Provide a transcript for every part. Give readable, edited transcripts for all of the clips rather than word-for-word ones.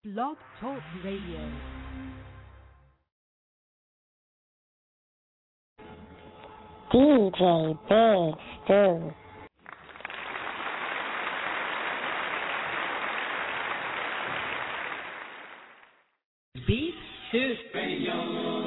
Blog Talk Radio. DJ Big Stu. Beat Stu Radio.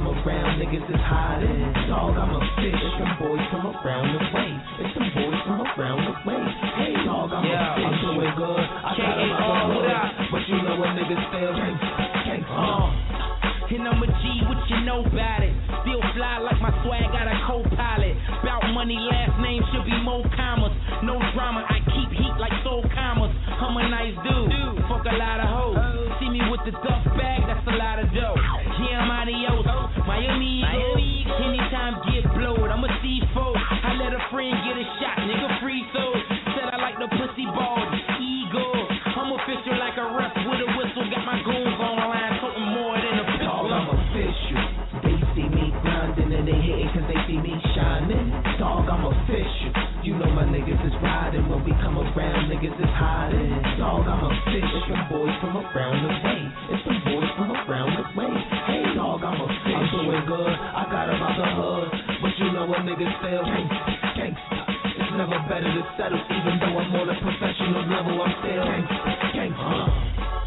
Niggas is hiding. Dog, I'm a fish. It's some boys from around the way. It's some boys from around the way. Hey, dog, I'm doing good. I got it on the hood, but you know what niggas still gangsta. And I'm a G, what you know about it? Still fly like my swag got a co-pilot. Bout money, last name should be Mo Commas. No drama, I keep heat like Soul Commas. I'm a nice dude, fuck a lot of hoes. See me with the duff bag, that's a lot of dough. Yeah, I'm adios, Miami Eagles. Anytime get blowed, I'm a C4. I let a friend get a shot, nigga free throw. Said I like the pussy ball, eagle. I'm official like a ref with a whistle. Got my goons on the line, toting more than a pistol. I'm official. They see me grinding and they hating cause they see me shining. Dog, I'm official. You know my niggas is riding. When we come around, niggas is hiding. Dog, I'm official. It's some boys from around the way. It's some boys from around the way. Hey, dog, I'm official. I'm doing good. I got them out the hood. But you know what niggas still gangsta. It's never better to settle. Even though I'm on a professional level, I'm still gangsta.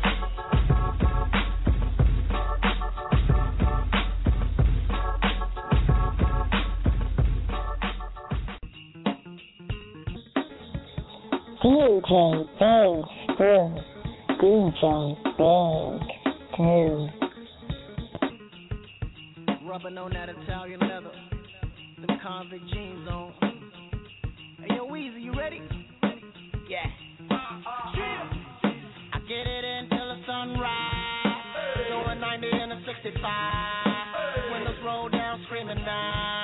DJ Big Groove. DJ Big Groove. Rubbing on that Italian leather. Them convict jeans on. Hey, yo, Weezy, you ready? Yeah. I get it until the sunrise. Going 90 and a 65. Windows roll down, screaming down.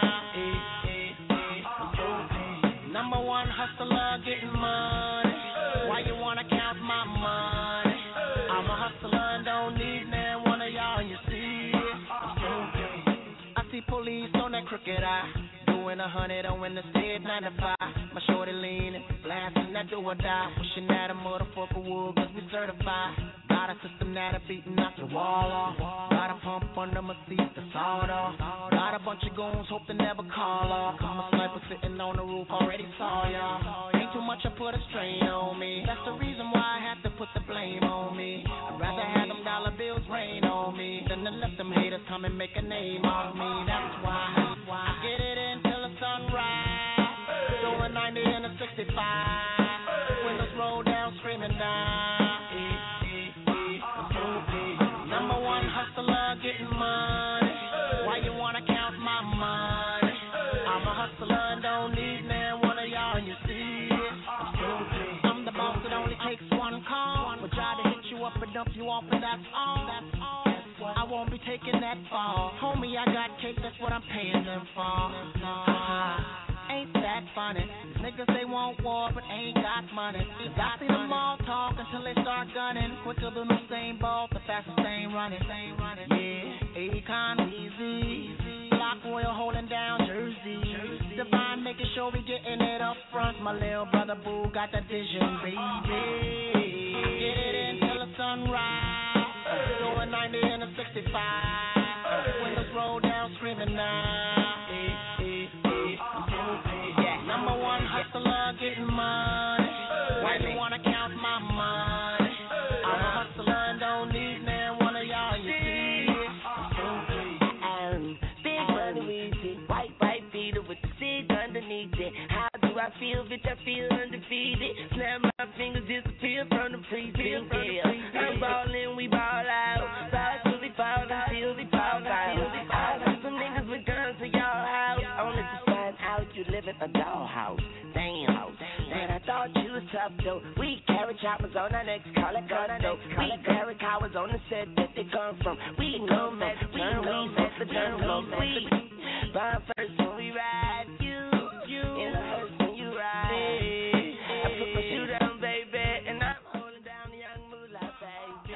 Number one hustler, getting money. Why you wanna count my money? I'm a hustler and don't need man one of y'all, you see. I see police on that crooked eye. Doing 100 on Interstate 95. My shorty leaning, blasting that do or die. Wishing that a motherfucker would, cause we certified. Got a system that a beating out your wall off. Got a pump under my seat, the sawed off. Got a bunch of goons, hope they never call off. I'm a sniper sitting on the roof, already saw y'all. Ain't too much, I put a strain on me. That's the reason why I have to put the blame on me. I'd rather have them dollar bills rain on me than to let them haters come and make a name on me. That's why I get it until the sunrise. Doing 90 and a 65. Windows roll down, screaming down. Number one hustler, getting money. Why you wanna count my money? I'm a hustler and don't need man one of y'all, you see. I'm the boss, it only takes one call. We'll try to hit you up and dump you off, and that's all. I won't be taking that fall. Homie, I got cake, that's what I'm paying them for. Ain't that funny? Niggas, they want war, but ain't got money. I see them all talk until they start gunning. Quicker than Usain Bolt, the fastest ain't running. Yeah, Akon, Weezy, Block Royal holding down Jersey. Divine making sure we getting it up front. My little brother Boo got that vision, baby. Get it until the sunrise. Going 90 and a 65. Windows roll down, screaming now. Number one hustler, getting money. Why you wanna count my money? I'm a hustler and don't need man one of y'all, you see. Big money Weezy, white beater with the stick underneath it. How do I feel, bitch? I feel undefeated. Snap my fingers, disappear from the precinct. Yeah, I'm ballin', we ball out. Ball till we fall until we fall out. I got some niggas with guns to y'all house. Only to find out you live in a dollhouse. Damn. Man, I thought you was tough though. We carry choppers on our necks, call it gusto. We carry cowards on the set that they come from. We come from, we set the drum. We bomb first when we ride you. In the hearse when you ride. I put my shoe down, baby, and I'm holding down the young moolah, baby.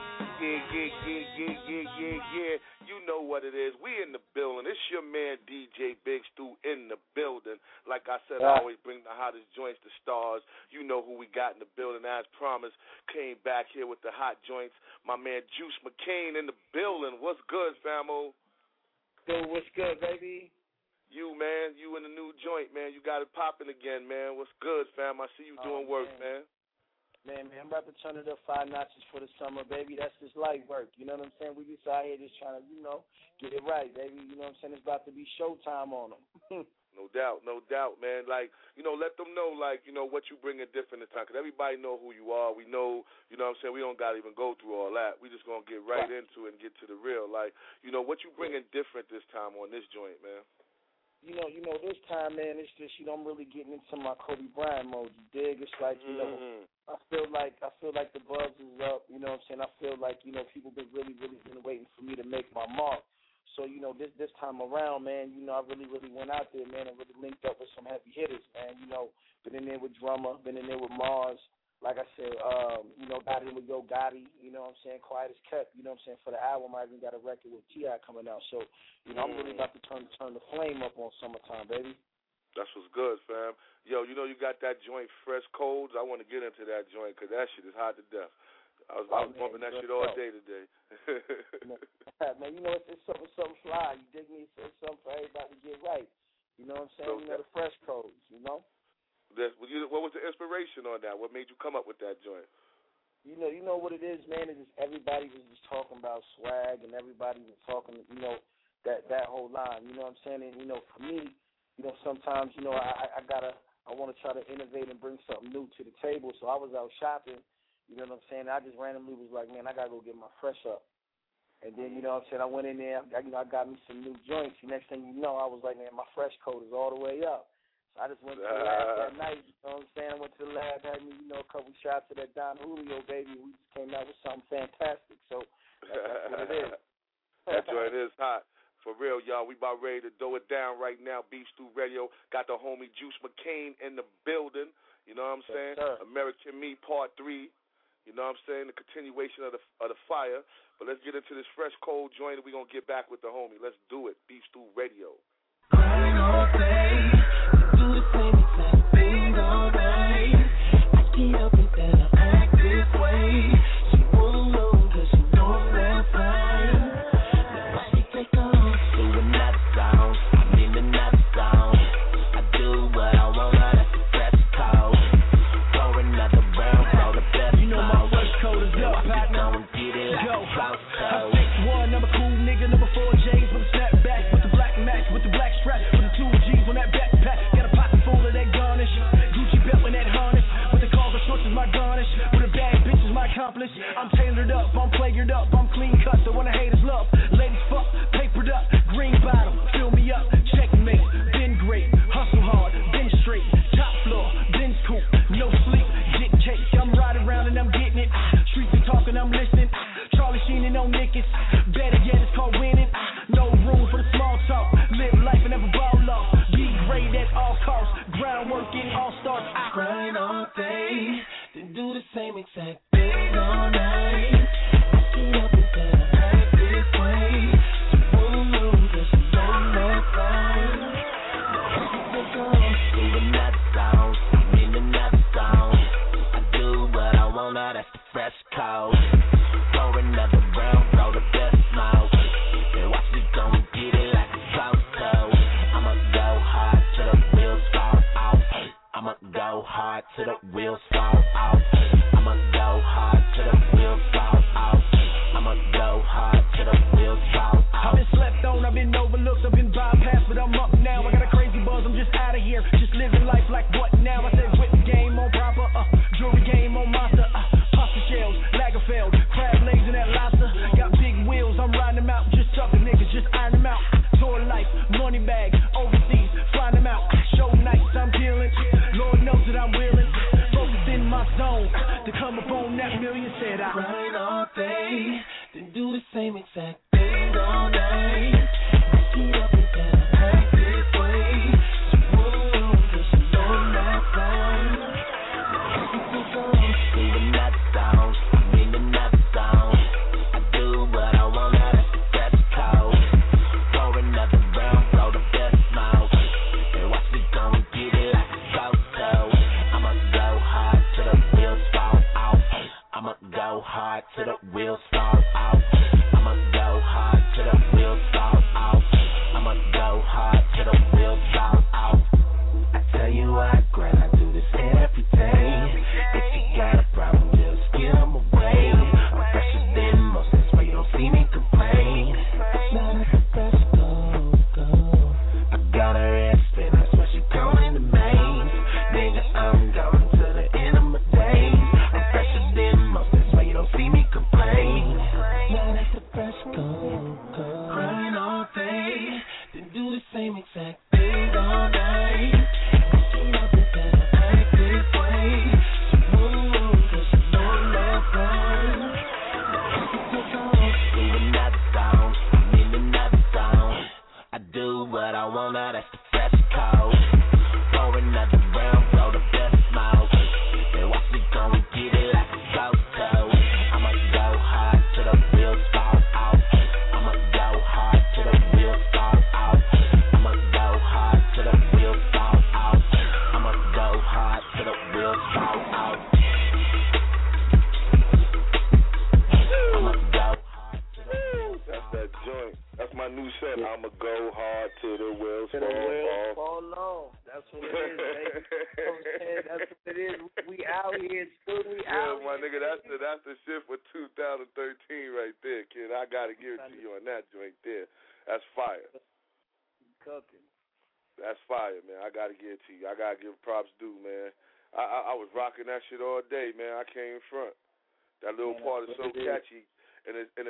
Yeah. You know what it is. We in the building. It's your man DJ Big Stu in the building. Like I said, I always bring the hottest joints, the stars. You know who we got in the building. As promised, came back here with the hot joints. My man Juice McCain in the building. What's good, famo? Dude, what's good, baby? You, man, you in the new joint, man. You got it popping again, man. What's good, fam? I see you doing work, man. Man, I'm about to turn it up 5 notches for the summer, baby. That's just light work. You know what I'm saying? We just out here just trying to, get it right, baby. You know what I'm saying? It's about to be showtime on them. No doubt, man. Like, let them know, like, what you bringing different this time. Because everybody know who you are. We know, what I'm saying? We don't got to even go through all that. We just going to get right into it and get to the real. Like, what you bringing different this time on this joint, man? This time, man, it's just, I'm really getting into my Kobe Bryant mode. You dig? It's like, I feel like the buzz is up. You know what I'm saying? I feel like, people been really been waiting for me to make my mark. So, this time around, man, I really went out there, man, and really linked up with some heavy hitters, man. Been in there with Drummer, been in there with Mars. Like I said, got in with Yo Gotti, Quiet as Kept, for the album. I even got a record with T.I. coming out. So, I'm really about to turn the flame up on Summertime, baby. That's what's good, fam. Yo, you got that joint, Fresh Codes? I want to get into that joint because that shit is hot to death. I was bumping that shit all day today. Man, it's something fly. You dig me? It's something for everybody to get right. You know what I'm saying? The Fresh Codes, What was the inspiration on that? What made you come up with that joint? You know what it is, man. It's just everybody was just talking about swag, and everybody was talking, that whole line. You know what I'm saying? And for me, sometimes, I want to try to innovate and bring something new to the table. So I was out shopping. You know what I'm saying? I just randomly was like, man, I got to go get my fresh up. And then, I went in there, I got me some new joints. The next thing you know, I was like, man, my fresh code is all the way up. So I just went to the lab that night, you know what I'm saying? I went to the lab, had me, a couple shots of that Don Julio, baby. We just came out with something fantastic. So that's what it is. That joint is hot. For real, y'all, we about ready to throw it down right now. Beef Stew Radio got the homie Juice McCain in the building. You know what I'm saying? Sir. American Me Part 3. You know what I'm saying? The continuation of the fire. But let's get into this Fresh Cold joint, and we're going to get back with the homie. Let's do it. Beef Stew Radio. Crying all day, do the same exact thing all night. I get up and then I act this way. She won't know cause she knows that's right. Now she take off to another sound. I'm in another sound. I do what I want, that's the fresh code. For another round, for the best. My fresh code is up, partner. Go. I'm 6'1", I'm a cool nigga, number 4 J's with a snapback, with the black max, with the black strap, with the 2 G's on that backpack. Got a pocket full of that garnish, Gucci belt with that harness, with the cargo shorts is my garnish, with a bad bitch is my accomplice. I'm tailored up, I'm playered up, I'm clean cut, the one the haters love. Ladies fuck, papered up, green bottom, fill me up, checkmate, been great, hustle hard, been straight, top floor, been cool, no sleep, get cake. I'm riding around and I'm getting it. Streets are talking, I'm listening. Charlie Sheen and no niggas. Better yet, it's called winning. No room for the small talk. Live life and never ball off. Be great at all costs. Groundwork in all stars. I grind all day, then do the same exact thing all night. I get up and then I act this way. She won't know cause she knows that's right. Now she take off to another sound. I'm in another sound. I do what I want, now that's the fresh code. For another round, throw the best smoke. And watch me go and get it like a photo. I'ma go hard till the wheels fall off. I'ma go hard till the wheels fall off. I'ma go hard till the wheels fall off. I'ma go hard till the wheels fall off. I've been slept on, I've been overlooked, I've been bypassed, but I'm up now. I got a crazy buzz, I'm just out of here. Just living life like what now? I said whip game on proper, jewelry game on monster, pasta shells, Lagerfeld, crab legs and that lobster. Got big wheels, I'm riding them out, just sucking niggas, just iron them out. Tour life, money bag, overseas, flying them out. Show nights, I'm killing, Lord knows that I'm willing. Focused in my zone, to come up on that million, said I grind all day, then do the same exact thing all night. I get up and then I act this way. She won't know cause she knows that's right. Now she take off to another sound. I'm in another sound. I do what I want, now that's the fresh code. For another round, throw the best smoke. And watch me go and get it like a photo. I'ma go hard till the wheels fall off. I'ma go hard till the wheels fall off. I'ma go to the wheels fall off. That's that joint. That's my new set. I'ma go hard till the wheels To the wheels fall off. That's what it is, baby. That's what it is. We out here, still we out. Yeah, my nigga, that's the shit for 2013 right there, kid. I gotta give it to you on that joint there. That's fire. Cooking. That's fire, man. I gotta give it to you. I gotta give props due, man. I was rocking that shit all day, man. I came in front. That little part is so catchy, and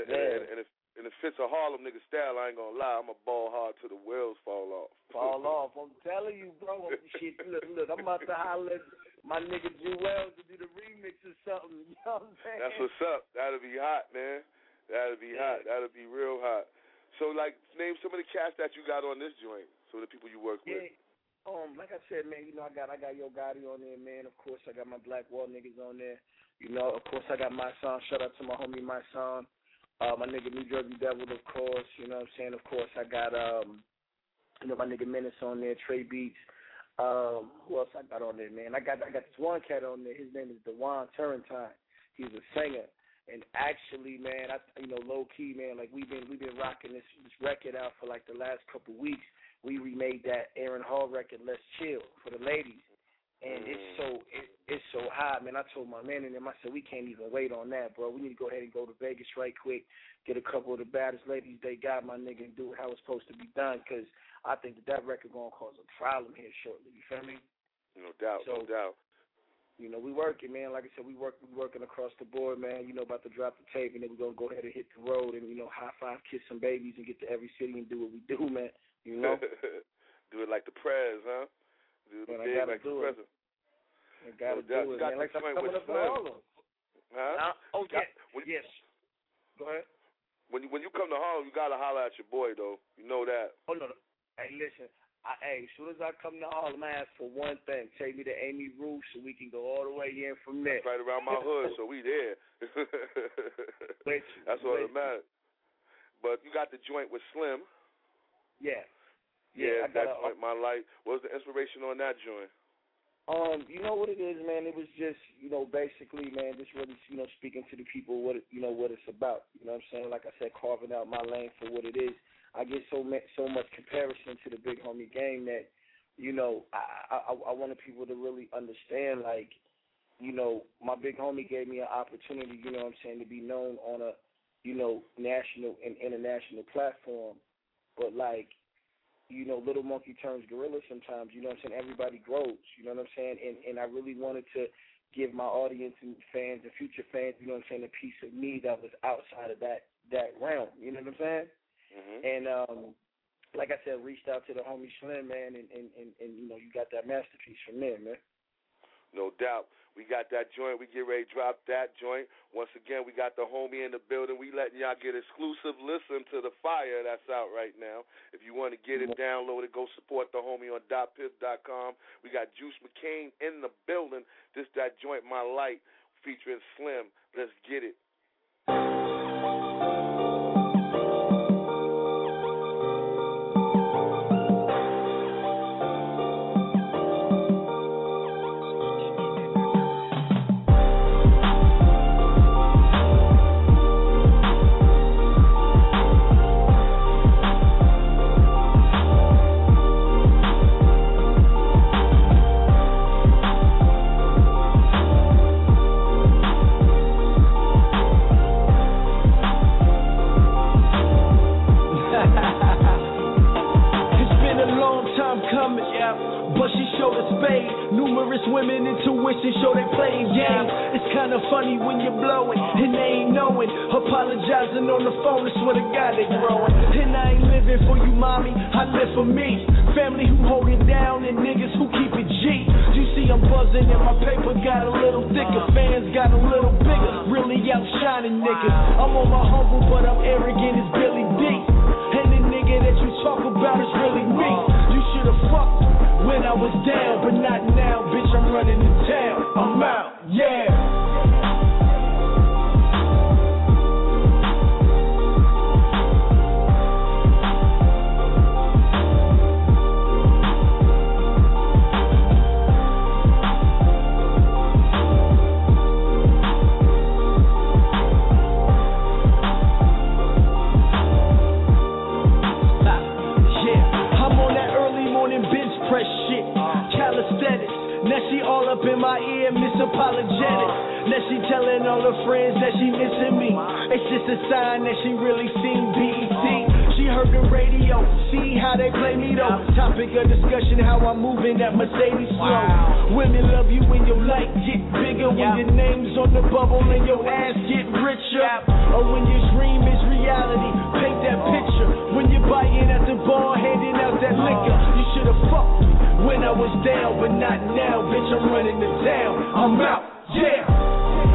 it fits a Harlem nigga style. I ain't gonna lie. I'm a ball hard till the wheels fall off. Fall off. I'm telling you, bro. Shit, look. I'm about to holler at my nigga Jewel to do the remix or something. You know what I'm saying? That's what's up. That'll be hot, man. That'll be hot. That'll be real hot. So, like, name some of the cats that you got on this joint. Some of the people you work with. Like I said, man, you know, I got Yo Gotti on there, man. Of course, I got my Black Wall niggas on there. You know, of course, I got my son. Shout out to my homie, my son. My nigga New Jersey Devil, of course. You know what I'm saying? Of course, I got, you know, my nigga Menace on there, Trey Beats. Who else I got on there, man? I got this one cat on there. His name is DeJuan Turrentine. He's a singer. And actually, man, low key, man, like we've been rocking this record out for like the last couple of weeks. We remade that Aaron Hall record, Let's Chill, for the ladies. And it's so hot, man. I told my man and them, I said, we can't even wait on that, bro. We need to go ahead and go to Vegas right quick, get a couple of the baddest ladies they got, my nigga, and do it how it's supposed to be done, because I think that record going to cause a problem here shortly. You feel me? No doubt, no doubt. You know, we working, man. Like I said, we working across the board, man. You know, about to drop the tape, and then we're going to go ahead and hit the road and, you know, high five, kiss some babies, and get to every city and do what we do, man. You know? Do it like the prez, huh? Do it like the president. I gotta do it, man. Like I'm coming up to Harlem. Huh? Yes. Go ahead. When you come to Harlem, you gotta holler at your boy, though. You know that. Oh, no. Hey, listen. As soon as I come to Harlem, I ask for one thing. Take me to Amy Roof so we can go all the way in from there. That's right around my hood, so we there. That's all that matters. But you got the joint with Slim. Yeah. Yeah, that joint, My Life. What was the inspiration on that joint? You know what it is, man? It was just, you know, basically, man, just really, you know, speaking to the people what it's about. You know what I'm saying? Like I said, carving out my lane for what it is. I get so much comparison to the Big Homie Game that, you know, I wanted people to really understand, like, you know, my Big Homie gave me an opportunity, you know what I'm saying, to be known on a, you know, national and international platform. But, like, you know, little monkey turns gorilla sometimes, you know what I'm saying? Everybody grows, you know what I'm saying? And I really wanted to give my audience and fans and future fans, you know what I'm saying, a piece of me that was outside of that realm, you know what I'm saying? Mm-hmm. And like I said, reached out to the homie Slim, man, and you know, you got that masterpiece from there, man. No doubt. We got that joint. We get ready to drop that joint. Once again, we got the homie in the building. We letting y'all get exclusive listen to the fire that's out right now. If you want to get it, download it. Go support the homie on .pip.com. We got Juice McCain in the building. This that joint, My Light, featuring Slim. Let's get it. Women intuition show they playing games. It's kinda funny when you're blowing and they ain't knowing. Apologizing on the phone, I swear to God they growing. And I ain't living for you, mommy, I live for me. Family who hold it down and niggas who keep it G. You see I'm buzzing and my paper got a little thicker. Fans got a little bigger, really outshining niggas. I'm on my humble but I'm arrogant as Billy D. And the nigga that you talk about is really me. You should've fucked when I was down, but not now, bitch, I'm running the town. I'm out, yeah. ear, Miss Apologetic. Now she telling all her friends that she missing me. It's just a sign that she really seen BET. She heard the radio, see how they play me though. Topic of discussion, how I'm moving that Mercedes slow. Women love you when your light get bigger, when your name's on the bubble and your ass get richer. Or when your dream is reality, paint that picture. When you're biting at the bar, handing out that liquor. You should've fucked me when I was down, but not now, bitch, I'm running the town. I'm out, yeah.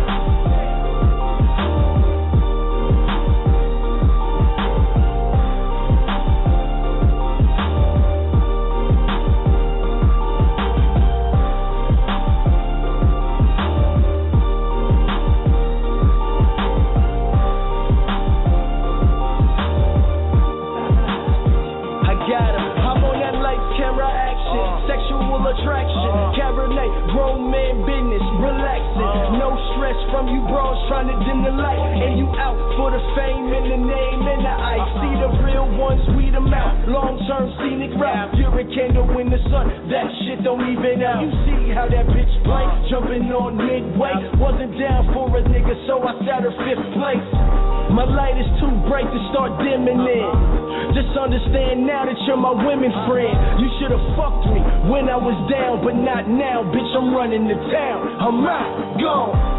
Attraction, Cabernet, grown man business, relaxing, no stress from you bros trying to dim the light, and you out for the fame and the name and the ice. See the real ones, weed them out, long-term scenic route. You're a candle in the sun, that shit don't even out. You see how that bitch play, jumping on midway, wasn't down for a nigga, so I sat her 5th place. My light is too bright to start dimming in. Just understand now that you're my women friend. You should've fucked me when I was down, but not now, bitch, I'm running the town. I'm out, gone.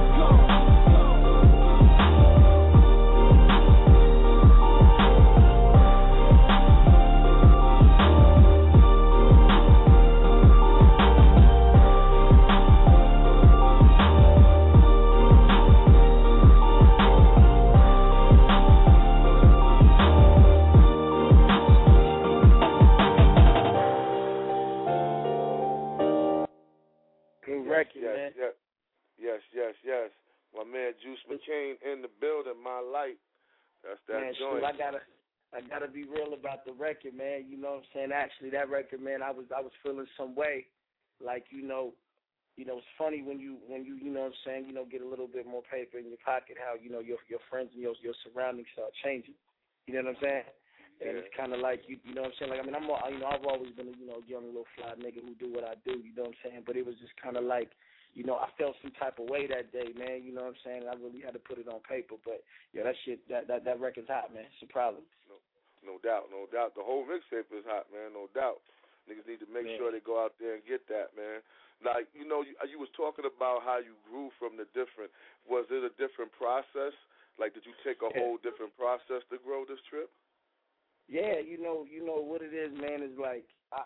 Yes. My man Juice McCain in the building, My Light. That's that man, joint. Shoot, I gotta be real about the record, man. You know what I'm saying? Actually, that record, man, I was feeling some way. Like, you know, it's funny when you know what I'm saying, get a little bit more paper in your pocket, how, your friends and your surroundings start changing. You know what I'm saying? And it's kind of like, you know what I'm saying? Like, I mean, I've always been a, young little fly nigga who do what I do, you know what I'm saying? But it was just kind of like, I felt some type of way that day, man. You know what I'm saying? I really had to put it on paper. But, that shit, that record's hot, man. It's a problem. No doubt. The whole mixtape is hot, man, no doubt. Niggas need to make sure they go out there and get that, man. Like, you was talking about how you grew from the different. Was it a different process? Like, did you take a whole different process to grow this trip? Yeah, you know what it is, man, is like,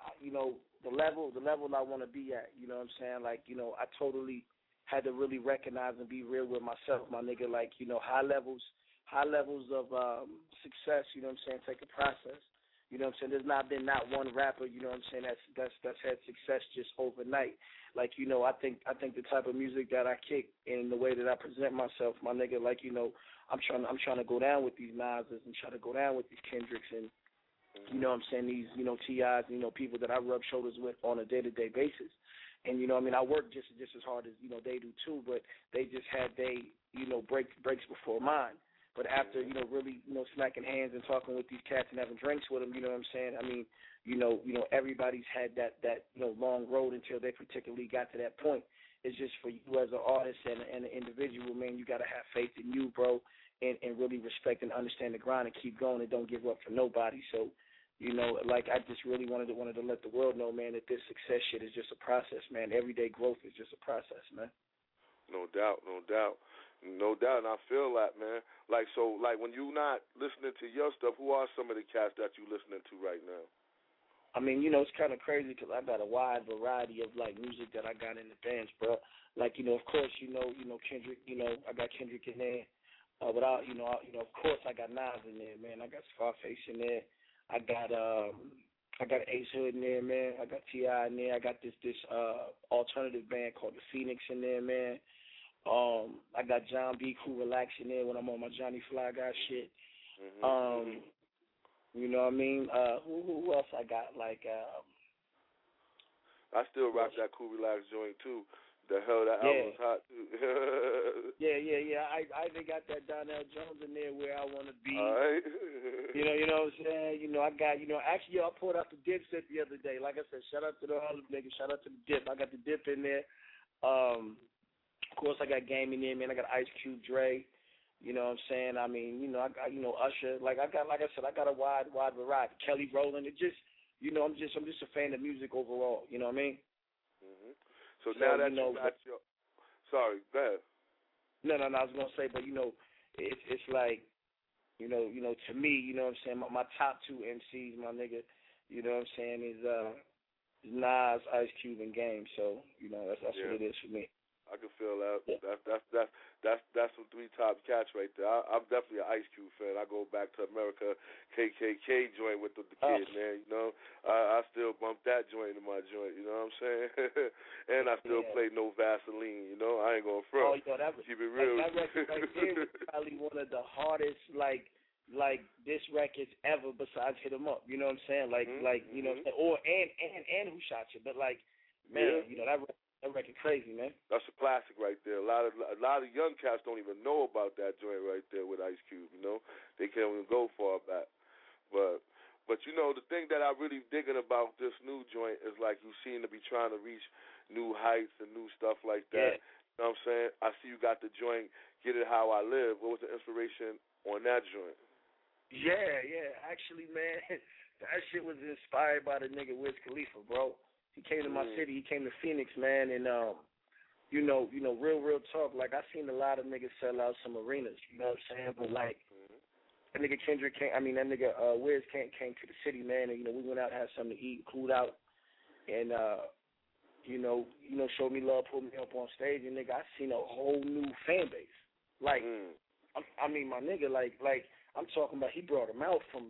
the level I want to be at, you know what I'm saying? Like, I totally had to really recognize and be real with myself, my nigga. Like, high levels of success, you know what I'm saying, take a process. You know what I'm saying? There's not been one rapper, you know what I'm saying, that's had success just overnight. Like, I think the type of music that I kick and the way that I present myself, my nigga, like, I'm trying to go down with these Nas's and try to go down with these Kendricks and, you know what I'm saying, these, T.I.s, people that I rub shoulders with on a day-to-day basis. And, I work just as hard as, they do too, but they just had breaks before mine. But after, really, smacking hands and talking with these cats and having drinks with them, you know what I'm saying? I mean, everybody's had that long road until they particularly got to that point. It's just for you as an artist and an individual, man, you got to have faith in you, bro, and really respect and understand the grind and keep going and don't give up for nobody. So, like I just really wanted to let the world know, man, that this success shit is just a process, man. Everyday growth is just a process, man. No doubt. And I feel that, man. Like, so, like, when you not listening to your stuff, who are some of the cats that you listening to right now? I mean, it's kind of crazy because I got a wide variety of, like, music that I got in the bands, bro. Like, of course, Kendrick, I got Kendrick in there. But, of course, I got Nas in there, man. I got Scarface in there. I got Ace Hood in there, man. I got T.I. in there. I got this alternative band called The Phoenix in there, man. I got John B. Cool Relax in there when I'm on my Johnny Fly Guy shit. You know what I mean? Who else I got? Like, I still rock that Cool Relax joint too. The hell, that album's hot too. Yeah. I even got that Donnell Jones in there where I want to be. All right. You know what I'm saying? I got, actually, I pulled out the Dipset the other day. Like I said, shout out to the Harlem niggas. Shout out to the Dip. I got the Dip in there. Of course, I got Game in there, man. I got Ice Cube, Dre. You know what I'm saying? I mean, you know, I got, you know, Usher. Like I said, I got a wide variety. Kelly Rowland. It just, you know, I'm just a fan of music overall. You know what I mean? Mm-hmm. So now that you know, got your, sorry, go ahead. No, I was gonna say, but you know, it's like, you know, to me, you know what I'm saying. My top two MCs, my nigga, you know what I'm saying, is Nas, Ice Cube, and Game. So you know, that's what it is for me. I can feel that. Yeah. That's some three top cats right there. I'm definitely an Ice Cube fan. I go back to America KKK joint with the kid, man. You know, I still bump that joint in my joint. You know what I'm saying? And I still play No Vaseline. You know, I ain't gonna front. Oh, you know, keep it real. That record right there was probably one of the hardest like this records ever. Besides Hit 'Em Up. You know what I'm saying? Like you know, what I'm saying? Or and Who Shot You? But like, man, you know that record crazy, man. That's a classic right there. A lot of young cats don't even know about that joint right there with Ice Cube. You know, they can't even go far back. But you know, the thing that I really digging about this new joint is like you seem to be trying to reach new heights and new stuff like that. Yeah. You know what I'm saying? I see you got the joint Get It How I Live. What was the inspiration on that joint? Yeah. Actually, man, that shit was inspired by the nigga Wiz Khalifa, bro. He came to my city. He came to Phoenix, man, and you know, real talk. Like I seen a lot of niggas sell out some arenas. You know what I'm saying? But like that nigga Kendrick that nigga Wiz came to the city, man, and you know we went out, had something to eat, cooled out, and you know, showed me love, pulled me up on stage, and nigga, I seen a whole new fan base. Like, I mean, my nigga, like I'm talking about, he brought him out from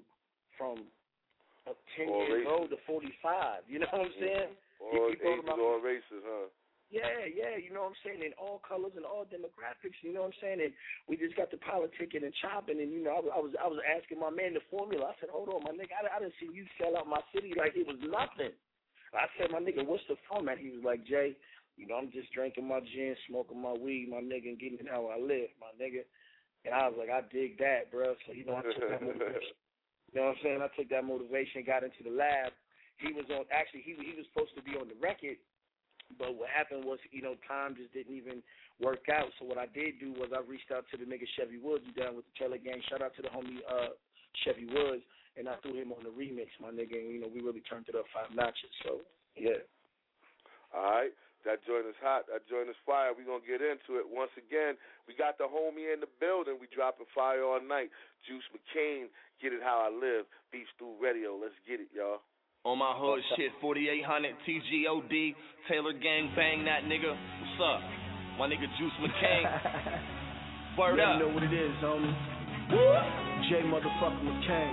10 years old to 45, you know what I'm saying? All races, huh? Yeah, you know what I'm saying? In all colors and all demographics, you know what I'm saying? And we just got the politicking and chopping, and you know, I was asking my man the formula. I said, hold on, my nigga, I didn't see you sell out my city like it was nothing. I said, my nigga, what's the format? He was like, Jay, you know, I'm just drinking my gin, smoking my weed, my nigga, and getting how I live, my nigga. And I was like, I dig that, bro. So, you know, I took that motivation. You know what I'm saying? I took that motivation, got into the lab. He was supposed to be on the record, but what happened was, you know, time just didn't even work out. So what I did do was I reached out to the nigga Chevy Woods, who down with the Taylor Gang. Shout out to the homie Chevy Woods, and I threw him on the remix, my nigga. And, you know, we really turned it up 5 notches. So, yeah. All right. That joint is hot. That joint is fire. We're going to get into it. Once again, we got the homie in the building. We dropping fire all night. Juice McCain, Get It How I Live. Beef Stew Radio. Let's get it, y'all. On my hood shit, 4800 TGOD, Taylor Gang, bang that nigga. What's up? My nigga Juice McCain. Word up. You know what it is, homie. J motherfucker McCain.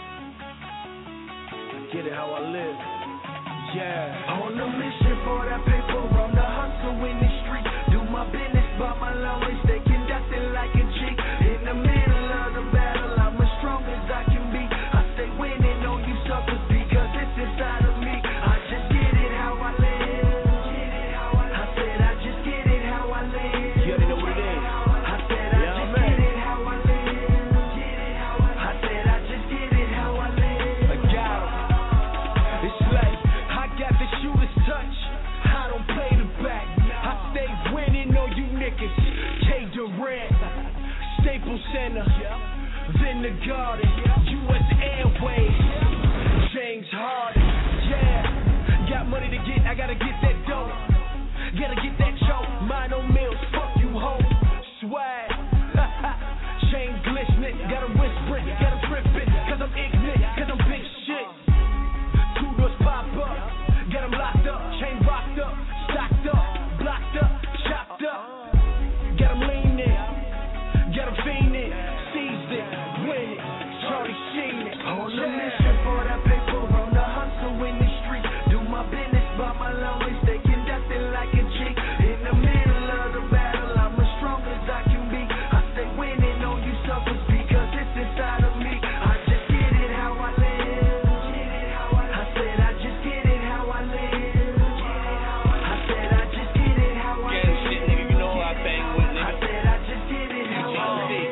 Get it how I live. Yeah. On a mission for that paper, on the hustle in the street. Do my business by my language, they conduct it like a G. In the middle of the battle, I'm as strong as I can be. I stay winning on you suckers because it's inside of me. I just get it how I live. I said I just get it how I live. You already know what it is. I said I just get it how I live. I said I just get it how I live. I got him. It's like I got the shooter's touch. I don't play the back. I stay winning on you niggas. K Durant, Staples Center, then the Garden, U.S. Airways, James Harden. Yeah, got money to get. I gotta get that dough. Gotta get that choke. Mine on mills. Fuck you, hoe. Swag. Chain glistening. Gotta whisper it. Gotta rip it. Cause I'm ignorant. Cause I'm big shit. 2 doors pop up. Get them locked up. Chain rocked up. Stocked up. Blocked up. Chopped up. Get them leaning. Get them fiending. Seized it. Win it. Charlie Sheen it. On a mission for that paper, on the hustle in the street. Do my business by my language, they conduct it like a G. In the middle of the battle, I'm as strong as I can be. I stay winning on you suckers because it's inside of me. I just get it how I live. I said I just get it how I live. I said I just get it how I live. Gang shit, nigga, you know I bang with nigga. I said I just get it how I live.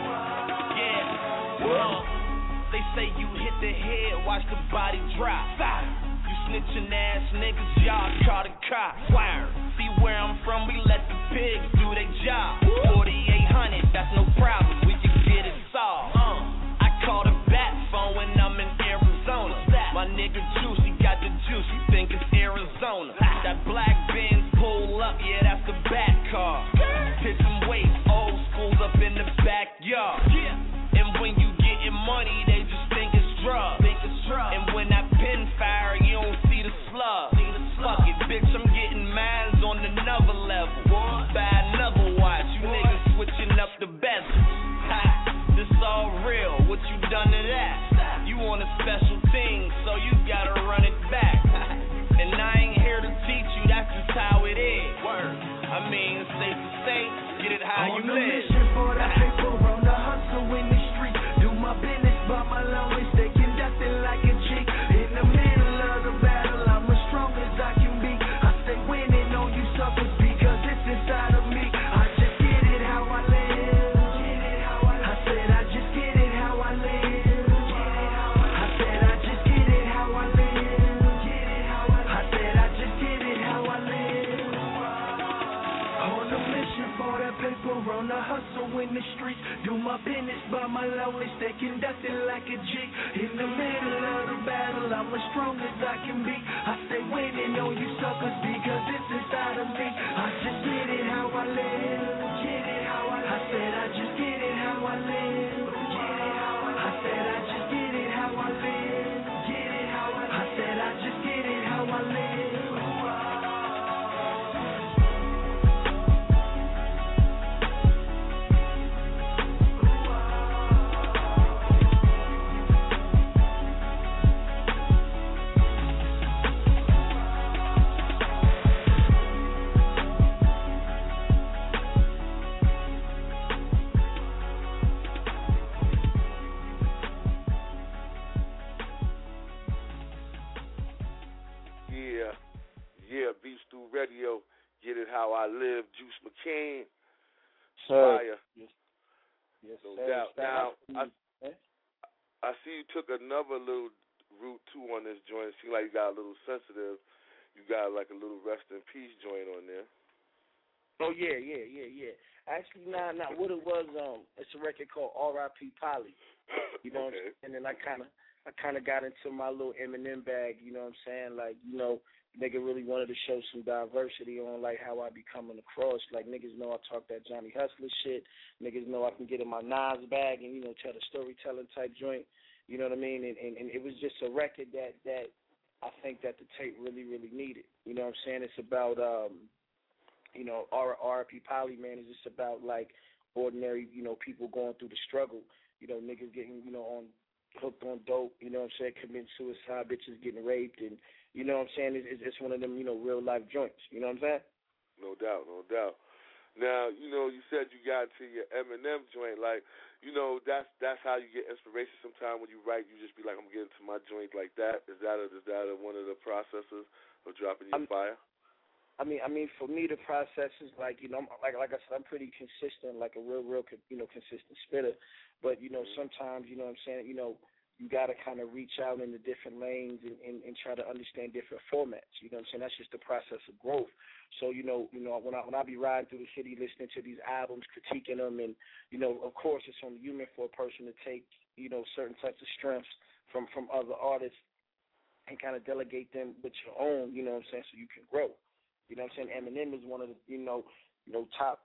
They say you hit the head, watch the body drop. You snitching ass niggas, y'all caught a cop. Fire. See where I'm niggas do their job. 4800, that's no problem. We can get it solved. I call the bat phone when I'm in Arizona. My nigga Juicy got the juice. You think it's Arizona? That black Benz pull up, yeah, that's the back car. Pitch some weight, old schools up in the backyard. And when you getting money, they just think it's drugs. And when that pin fire, you don't see the slug. Fuck it, bitch, I'm getting mines on another level. Buy another watch, you niggas switching up the bezel. This all real, what you done to that? You want a special thing, so you gotta run it back. And I ain't here to teach you, that's just how it is. I mean, it's safe to say, get it how you live. On a mission for that paper, on the hustle in the street. Do my business by my lonely, stay conducted like a G. In the middle of the battle, I'm as strong as I can be. I stay winning on you suckers because it's inside of me. I just get it how I live. I said I just get it how I live. I said I just get it how I live. I said I just get it how I live. On a mission for that paper, on the hustle in the streets. Do my business by my lonely, stay conducted like a G. In the middle of the battle, I'm as strong as I can be. I stay winning on you suckers because it's inside of me. I just get it how I live. I said I just get it how I live. I said I just get it how I live. I said I just get it how I live. Beef Stew Radio, Get It How I Live, Juice McCain, Sir. Fire. Yes, No sir. doubt. Now, I see you took another little route too on this joint. It seems like you got a little sensitive. You got like a little rest in peace joint on there. Oh yeah. Actually, nah. What it was, it's a record called R.I.P. Polly. You know, okay. And then I kind of got into my little Eminem bag. You know what I'm saying? Like, you know, nigga really wanted to show some diversity on like how I be coming across. Like niggas know I talk that Johnny Hustler shit. Niggas know I can get in my Nas bag and, you know, tell the storytelling type joint. You know what I mean? And it was just a record that I think that the tape really, really needed. You know what I'm saying? It's about you know, R.I.P. Polly, man, is just about like ordinary, you know, people going through the struggle. You know, niggas getting, you know, hooked on dope, you know what I'm saying, committing suicide, bitches getting raped, and you know what I'm saying, it's one of them, you know, real life joints, you know what I'm saying? No doubt. Now, you know, you said you got to your Eminem joint, like, you know, that's how you get inspiration sometimes when you write, you just be like, I'm getting to my joint like that. Is that one of the processes of dropping your fire? I mean, for me, the process is like, you know, like I said, I'm pretty consistent, like a real, you know, consistent spitter. But, you know, sometimes, you know what I'm saying, you know, you got to kind of reach out into different lanes and try to understand different formats. You know what I'm saying? That's just the process of growth. So, you know, when I be riding through the city listening to these albums, critiquing them, and, you know, of course it's only human for a person to take, you know, certain types of strengths from other artists and kind of delegate them with your own, you know what I'm saying, so you can grow. You know what I'm saying? Eminem is one of the, you know, top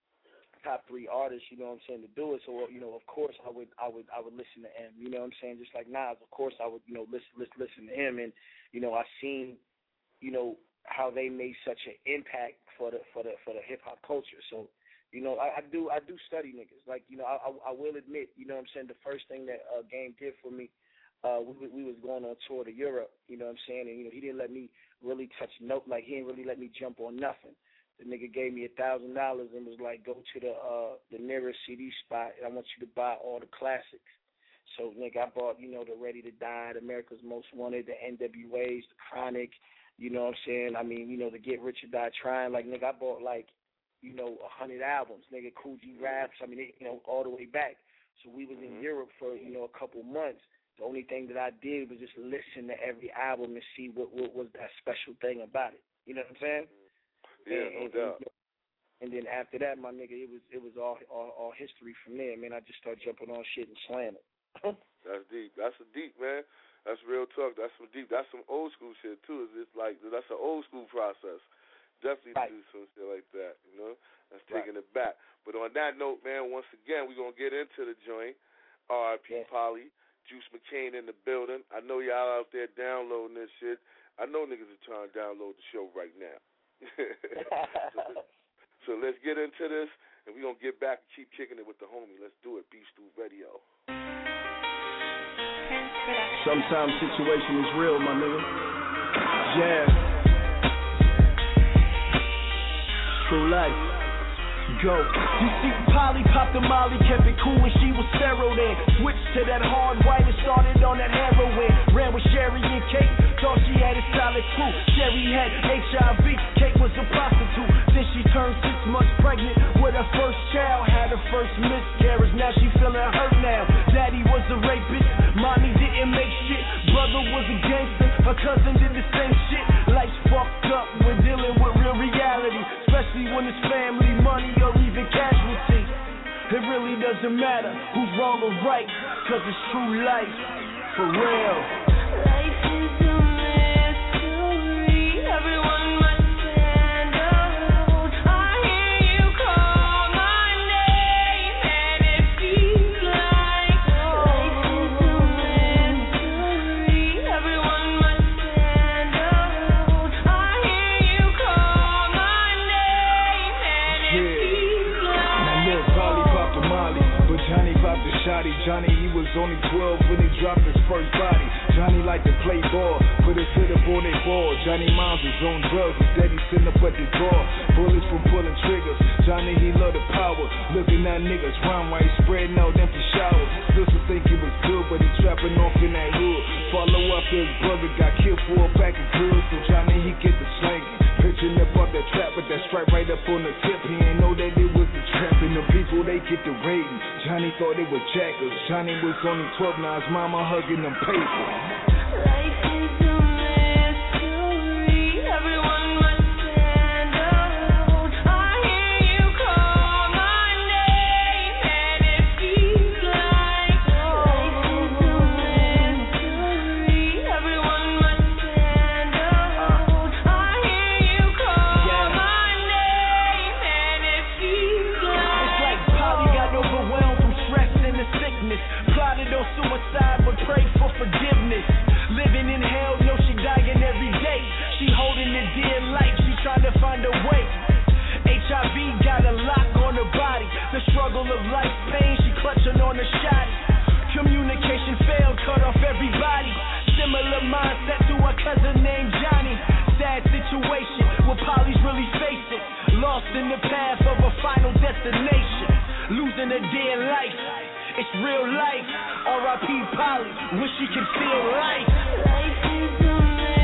3 artists, you know what I'm saying, to do it. So, you know, of course I would listen to him. You know what I'm saying? Just like Nas, of course I would, you know, listen to him. And, you know, I seen, you know, how they made such an impact for the hip hop culture. So, you know, I do study niggas. Like, you know, I will admit, you know what I'm saying, the first thing that Game did for me, we was going on tour to Europe, you know what I'm saying, and, you know, he didn't let me really touch like he didn't really let me jump on nothing. The nigga gave me $1,000 and was like, go to the nearest CD spot, and I want you to buy all the classics. So, nigga, I bought, you know, the Ready to Die, the America's Most Wanted, the NWAs, the Chronic, you know what I'm saying? I mean, you know, the Get Rich or Die Trying. Like, nigga, I bought, like, you know, 100 albums. Nigga, Cool G Raps, I mean, you know, all the way back. So we was in Europe for, you know, a couple months. The only thing that I did was just listen to every album and see what was that special thing about it. You know what I'm saying? Yeah, no doubt. And then after that, my nigga, it was all history from there, man. I just started jumping on shit and slamming. That's deep. That's a deep, man. That's real talk. That's some deep. That's some old school shit too. It's like that's an old school process. Definitely do some shit like that, you know. That's taking it back. But on that note, man, once again, we're gonna get into the joint. R.I.P. Polly, Juice McCain in the building. I know y'all out there downloading this shit. I know niggas are trying to download the show right now. So let's get into this, and we're going to get back and keep kicking it with the homie. Let's do it, Beef Stew Radio. Sometimes situation is real, my nigga. Yeah. True life. Go. You see, Polly popped the molly, kept it cool when she was steroid in. Switched to that hard white and started on that heroin. Ran with Sherry and Kate, thought she had a solid crew. Sherry had HIV, Kate was a prostitute. Then she turned 6 months pregnant with her first child. Had her first miscarriage, now she feeling hurt now. Daddy was a rapist, mommy didn't make shit. Brother was a gangster, her cousin did the same shit. Life's fucked up when dealing with real reality, especially when it's family, money, or even casualty. It really doesn't matter who's wrong or right, cause it's true life, for real. Life is a mystery, everyone must stand alone. I hear you call my name, and it feels like life is a mystery, everyone must stand alone. I hear you call my name, and it feels like. Now look, Polly popped the molly, but Johnny popped the shotty. Johnny, he was only 12 when he dropped his first body. Johnny liked to play ball, put his foot up on their ball. Johnny Miles was on drugs, his daddy sitting up at the door. Bullets from pulling triggers, Johnny he loved the power. Looking at niggas rhyme while he spreading out empty showers. Sister think he was good, but he trapping off in that hood. Follow after his brother got killed for a pack of goods, so Johnny he get the slanging. Pitching up off that trap, but that strike right up on the tip. He ain't know that it was the trap, and the people they get the raiding. Johnny thought it was jackers. Johnny was only 12, now his mama hugging them papers. Life is a mystery, everyone must stand alone. I hear you call my name, and it feels like life is a mystery, everyone must stand alone. I hear you call my name, and it feels like. It's like Polly got overwhelmed from stress and the sickness. Plotted on suicide, but prayed for forgiveness. Living in hell, know she dying every day. She holding it dear life, she trying to find a way. HIV got a lock on her body. The struggle of life pain, she clutching on the shot. Communication failed, cut off everybody. Similar mindset to a cousin named Johnny. Sad situation, where Polly's really facing. Lost in the path of a final destination. Losing a dear life. It's real life. R.I.P. Polly, wish she could feel life. Life is a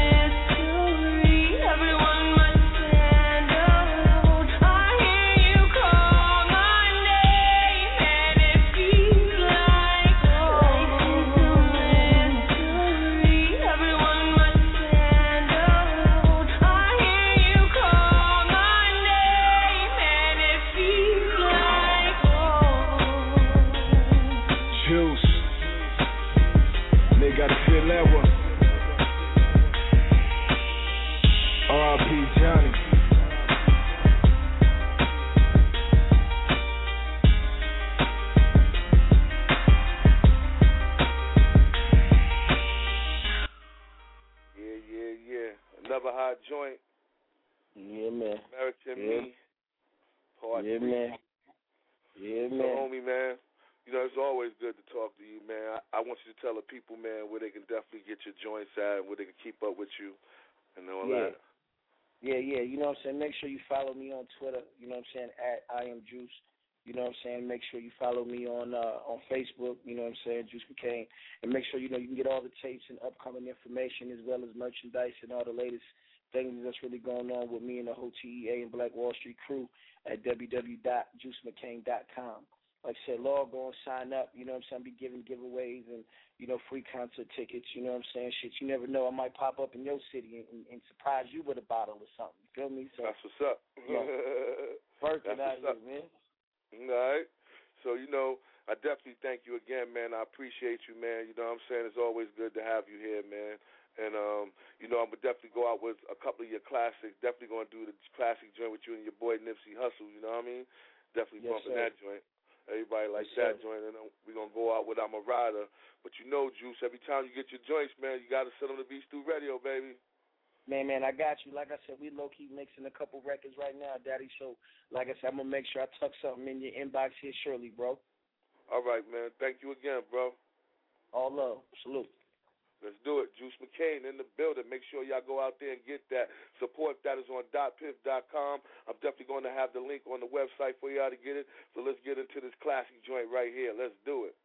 mystery, everyone must stand alone. I hear you call my name, and it feels like life is a mystery, everyone must stand alone. I hear you call my name, and it feels like Juice. They gotta feel that one. R.I.P. Johnny. Yeah. Another hot joint. Yeah, man. American Me. Part 3. Man. Yeah, so, man. homie, man. You know, it's always good to talk to you, man. I want you to tell the people, man, where they can definitely get your joints at, where they can keep up with you, and all that. Yeah. You know what I'm saying? Make sure you follow me on Twitter. You know what I'm saying? At I Am Juice. You know what I'm saying? Make sure you follow me on Facebook. You know what I'm saying? Juice McCain. And make sure you can get all the tapes and upcoming information as well as merchandise and all the latest things that's really going on with me and the whole TEA and Black Wall Street crew at www.juicemccain.com. Like I said, log on, sign up, you know what I'm saying? I'll be giving giveaways and, free concert tickets, you know what I'm saying? Shit, you never know. I might pop up in your city and surprise you with a bottle or something. You feel me? So, that's what's up. Birthing out here, man. All right. So, you know, I definitely thank you again, man. I appreciate you, man. You know what I'm saying? It's always good to have you here, man. And, you know, I'm going to definitely go out with a couple of your classics. Definitely going to do the classic joint with you and your boy Nipsey Hussle, you know what I mean? Definitely bumping that joint. Everybody likes that joint. And we're going to go out with I'm a Rider. But you know, Juice, every time you get your joints, man, you got to send them to Beats Through Radio, baby. Man, I got you. Like I said, we low-key mixing a couple records right now, Daddy. So, like I said, I'm going to make sure I tuck something in your inbox here shortly, bro. All right, man. Thank you again, bro. All love. Salute. Let's do it. Juice McCain in the building. Make sure y'all go out there and get that. Support that is on .piff.com. I'm definitely going to have the link on the website for y'all to get it. So let's get into this classic joint right here. Let's do it.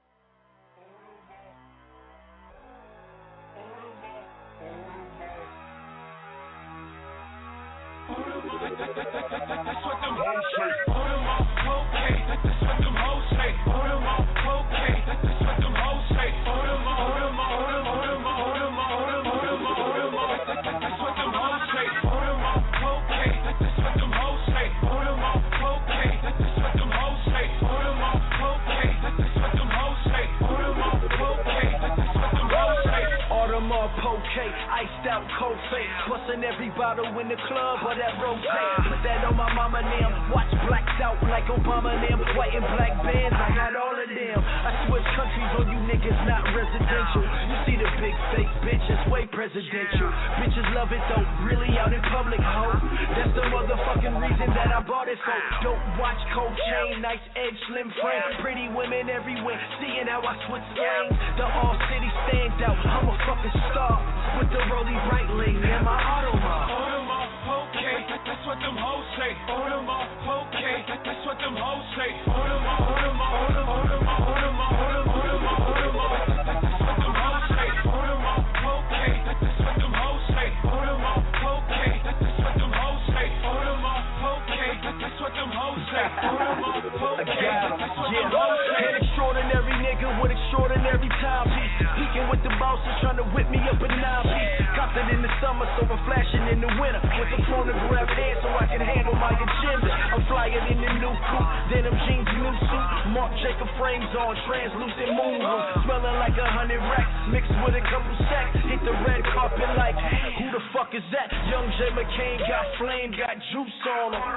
That's what them hoes say. Order them all, okay. That's what them hoes say. Order them all, okay. That's what them hoes say. Order them all, order them all, order them all, order them all, order them all, order them all, order them all, order them all. That's what them hoes say. Order them all, okay. That's what them hoes say. Order them all, okay. That's what them hoes say. Order them all, okay. That's what them hoes say. Order them all, okay. That's what them hoes say. Order them all, okay. Iced out, cold face. Busting every bottle in the club or that rotate. Put that on my mama name. Watch blacked out like Obama name. White and black bands, I got all of them. I switch countries on you niggas, not residential. You see the big fake bitches, way presidential. Bitches love it though, really out in public, ho. That's the motherfucking reason that I bought it for. Don't watch cold chain, nice edge, slim frame. Pretty women everywhere, seeing how I switch lanes. The all city stand out, I'm a fucking star. With the Rollie Breitling and my Audemars. Okay, that's what them hoes say. Order them all, okay, that's what them hoes say. Order them all, order them all, order them all, order them all, order them all, order them all, order them all, order them all. That's what them hoes say. Order them all, okay, that's what them hoes say. Order them all, okay, that's what them hoes say. Order them all, okay, that's what them hoes say. Order them all, okay, that's what them hoes say. An extraordinary nigga with extraordinary timepiece. Peeking with the bosses trying to whip me up a 9-piece. Copped it in the summer, so I'm flashing in the winter. With the phonograph hand so I can handle my agenda. I'm flyer than the new coupe, denim jeans, new suit. Marc Jacob frames on, translucent moon roof. Smelling like 100 racks, mixed with a couple sacks. Hit the red carpet like, who the fuck is that? Young Jay McCain got flame, got juice on him.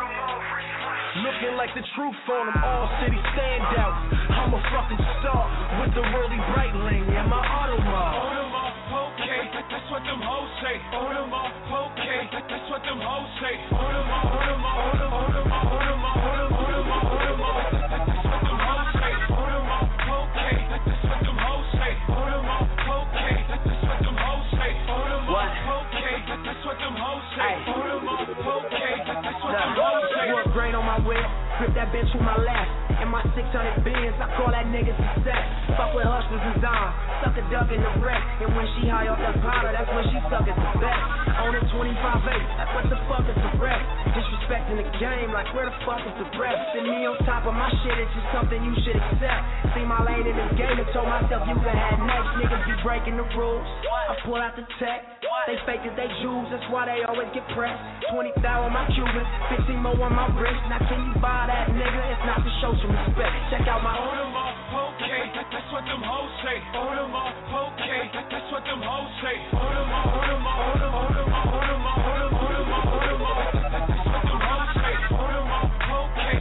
Looking like the truth on him, all city standouts. I'm a fucking star with the Rollie Breitling and my Audemars. Okay, that's what them hoes say. Order them all, okay, that's what them hoes say. Order them all, order them all, order them all, order them all, order them all, order them all, order them all, order them all. That's what them hoes say. Order them all, okay, that's what them hoes say. Order them all, okay, that's what them hoes say. Order them all, okay, that's what them hoes say. Order them all, okay, that's what them hoes say. Wood grain on my wheel, grip that bitch with my left. In my 600 Benz, I call that nigga success. Fuck with hustlers and Zon, suck a duck in the wreck. And when she high off that powder, that's when she suck at the best. On a 25-8, like what the fuck is the rest? Disrespecting the game, like where the fuck is the rest? Send me on top of my shit, it's just something you should accept. See my lane in this game and told myself you could have next. Niggas be breaking the rules, I pull out the tech. They fake it, they Jews, that's why they always get pressed. 20,000 on my Cuban, 15 more on my wrist. Now can you buy that nigga? It's not to show some respect. Check out my Order them all, okay, that's what them hoes say. Order them all, okay, that's what them hoes say. Order them all, order them all, order them all, order them all, order them all, order them all, order them all, order them all. That's what them hoes say. Order them all, okay.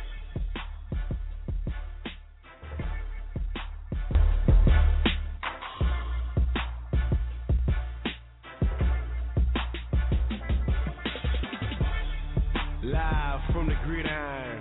Live from the gridiron.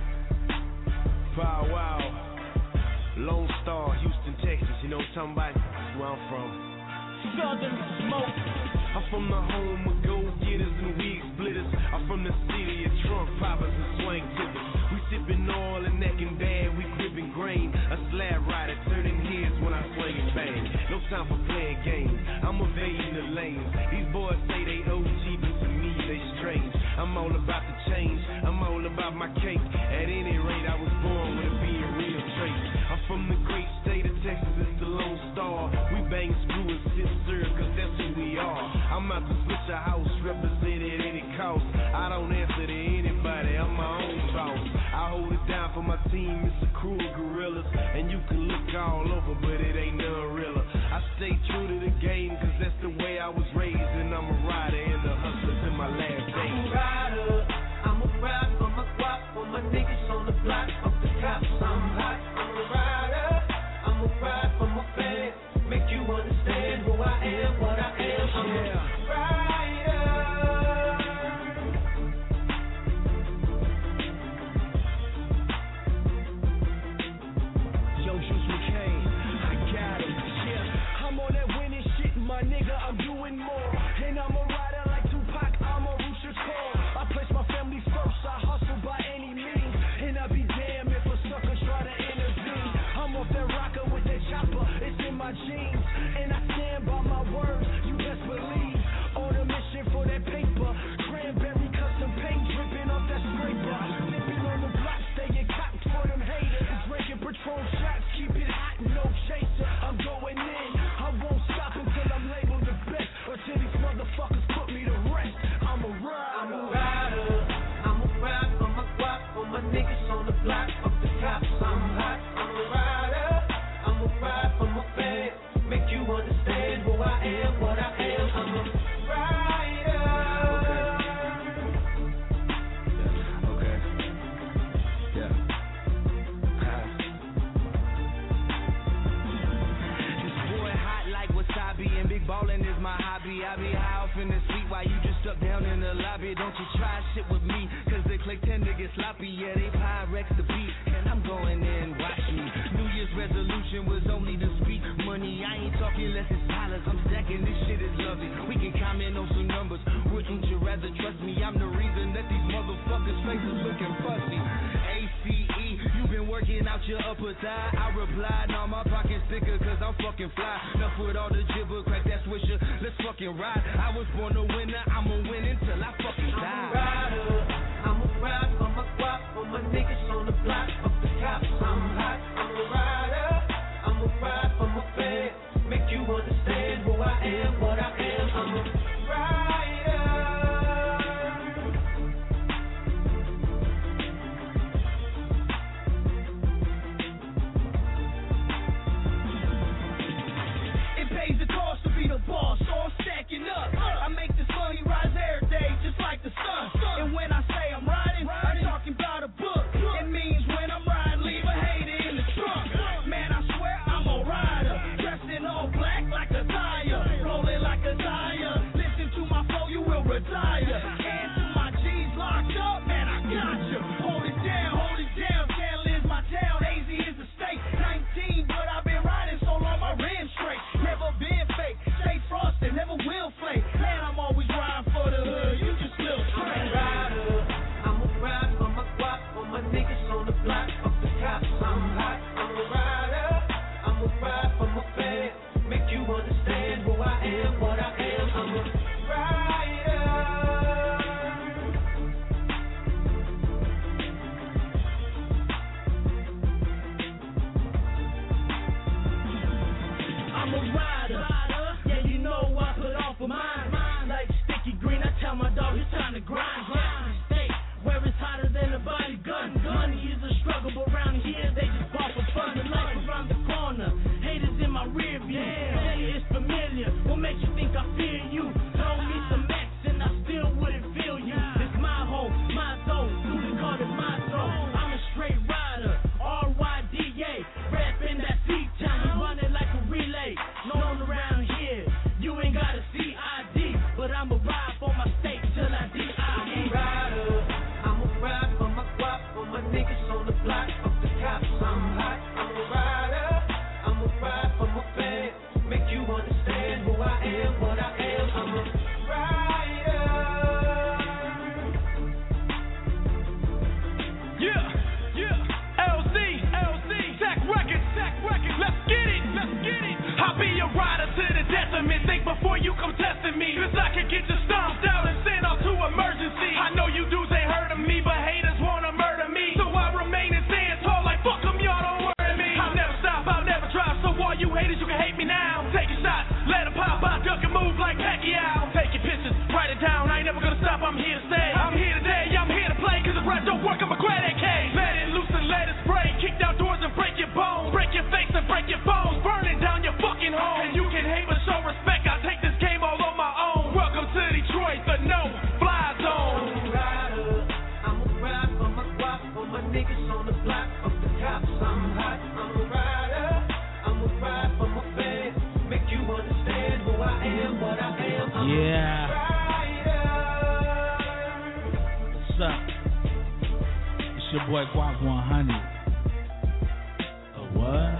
Pow wow. Lone Star, Houston, Texas. You know what I'm talking about? That's where I'm from. Southern smoke. I'm from the home of gold getters and wig splitters. I'm from the city of trunk poppers and swing tippers. We sipping oil and neck and bad. We gripping grain. A slab rider turning heads when I swing and bang. No time for playing games. I'm evading the lanes. These boys say they OG, but to me they strange. I'm all about the change. I'm all about my cake. At any rate, I was born with a being real trait. I'm from the great state of Texas. It's the Lone Star. We bang screw and sit serve, cause that's who we are. I'm out to switch a house, represent at any cost. I don't answer to anybody. I'm of my team is a crew of gorillas. And you can look all over, but it ain't none realer. I stay true to the game, cause that's the way I was raised. And I'm a rider and a hustler to my last day. I'm a rider, I'm a ride for my guap, for my niggas on the block, fuck the cops, I'm hot. I'm a rider, I'm a ride for my fans, make you understand who I am, what I am. I'm a rider. Yo, Juice McCain, I got it. Yeah, I'm on that winning shit, my nigga. I'm doing more, and I'm a rider like Tupac. I'm a Rooster Cole. I place my family first. I hustle by any means, and I'll be damned if a sucker try to intervene. I'm off that rocker with that chopper. It's in my jeans, and I stand by my words. You best believe. On a mission for that paper. Cranberry custom paint dripping off that scraper. Nipping on the block, staying cocked for them haters. Drinking Patron shots, keep it hot, no chaser. I'm going in. I won't stop until I'm labeled the best, or till these motherfuckers put me to rest. I'm a rider. I'm a rider. I'm a ride for my guap, for my niggas on the block, fuck the cops, I'm hot. I'm a rider. I'm a ride for my fans, make you understand who I am, what I am. I'm a rider. Okay. Yeah. This boy hot like wasabi, and big ballin' is my hobby. I be high off in the suite while you just stuck down in the lobby. Don't you try shit with me, cause the click tend to get sloppy. Yeah, they Pyrex the beat, and I'm going in, watch me. New Year's resolution was only to speak money. I ain't talking less it's dollars, I'm stacking, this shit is lovely. We can comment on some numbers, wouldn't you rather trust me? I'm the reason that these motherfuckers' faces looking fussy. ACE, you been working out your upper thigh. I replied, no, my pocket's thicker cause I'm fucking fly. Enough with all the gibber, crack that swisher, let's fucking ride. I was born a winner, I'ma win until I fucking die. I'm a rider, I'm a ride for my guap, for my niggas on the block, fuck the cops, I'm hot. I'm a rider, I'm a ride for my fans, make you understand who I am, what I am. I'm a rider. It pays the cost to be the boss, so I'm stacking up. I make this money rise every day, just like the sun. And when I say I'm riding, I'm talking about a book. It means when I'm riding, leave a hater in the trunk. Man, I swear I'm a rider, dressed in all black like a tire, rolling like a tire. Listen to my flow, you will retire. And to my G's locked up, man, I got you. Hold it down, Chandler is my town, AZ is the state. 19, but I've been riding so long, my rims straight. Never been fake, stay frosted, never will flake. Man, I'm always riding for the hood, you just little I'm a straight. rider, I'm a ride for my guap, for my niggas on the block, fuck the cops, I'm hot. I'm a rider, I'm a ride for my fans, make you understand who I am, what I am. I'm a rider. I'm a rider, yeah, you know I put off of mine. Like sticky green, I tell my dog it's time to grind. Stay where it's hotter than a body gun. Money is a struggle, but around here they just bought for fun. The life around the corner, haters in my rear view. Hey, it's familiar, what makes you think I fear you? Told me some X and I still wouldn't feel you. It's my home, my zone, who they call it my zone. I'm a straight rider, RYDA, rapping that C-town. We running like a relay, known around here. You ain't got a CID, but I'ma ride for my state till I die. I'm a rider, I'm a ride for my guap, for my niggas on the block, fuck the cops, I'm hot. I'm a rider, I'm a ride for my fans, make you understand who I am, what I am. I'm a rider. Yeah, LC, Tech Records, let's get it. I'll be a rider to the detriment, think before you come testing me, cause I can get you stomped out and sent off to emergency. I know you dudes ain't heard of me, but haters wanna murder me, so I remain and stand tall like fuck them, y'all don't worry me. I'll never stop, I'll never drop, so all you haters, you can hate me now. Take a shot, let them pop, I duck and move like Pacquiao. Take your pictures, write it down, I ain't never gonna stop, I'm here to stay. I'm here today, I'm here to play, cause if rap don't work, I'ma grab that cage. Let it loose and let it your boy Guap 100. What?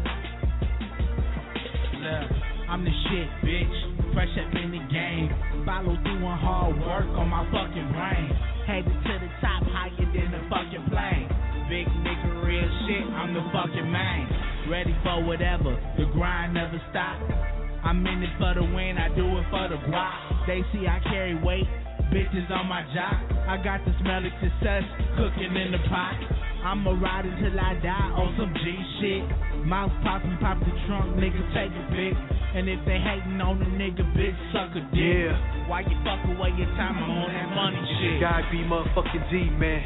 Look, I'm the shit, bitch. Fresh up in the game. Follow through on hard work on my fucking brain. Headed to the top, higher than the fucking plane. Big nigga, real shit, I'm the fucking man. Ready for whatever, the grind never stops. I'm in it for the win, I do it for the guap. They see I carry weight, bitches on my job. I got the smell of success, cooking in the pot. I'ma ride until I die on some G shit. Mouth poppin', pop the trunk, nigga take a pic. And if they hatin' on the nigga, bitch, suck a dick. Yeah. Why you fuck away your time, I'm on that money shit. Gotta be motherfucking D, man.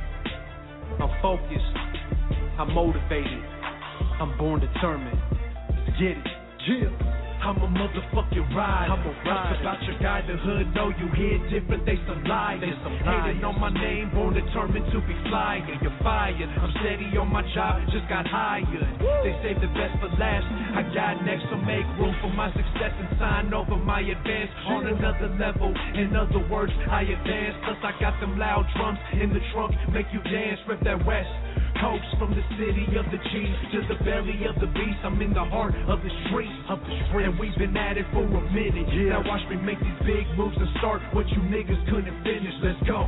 I'm focused, I'm motivated, I'm born determined. Let's get it. Yeah. I'm a motherfucking ride. I'm a ride. About your guy, the hood, know you hear different, they some liars. Hating on my name, born determined to be flyer. You're fired. I'm steady on my job, just got hired. They save the best for last. I got next, so make room for my success and sign over my advance on another level. In other words, I advance. Plus I got them loud drums in the trunk, make you dance, rip that West Coast from the city of the G's to the belly of the beast. I'm in the heart of the streets, and we've been at it for a minute. Now watch me make these big moves and start what you niggas couldn't finish. Let's go.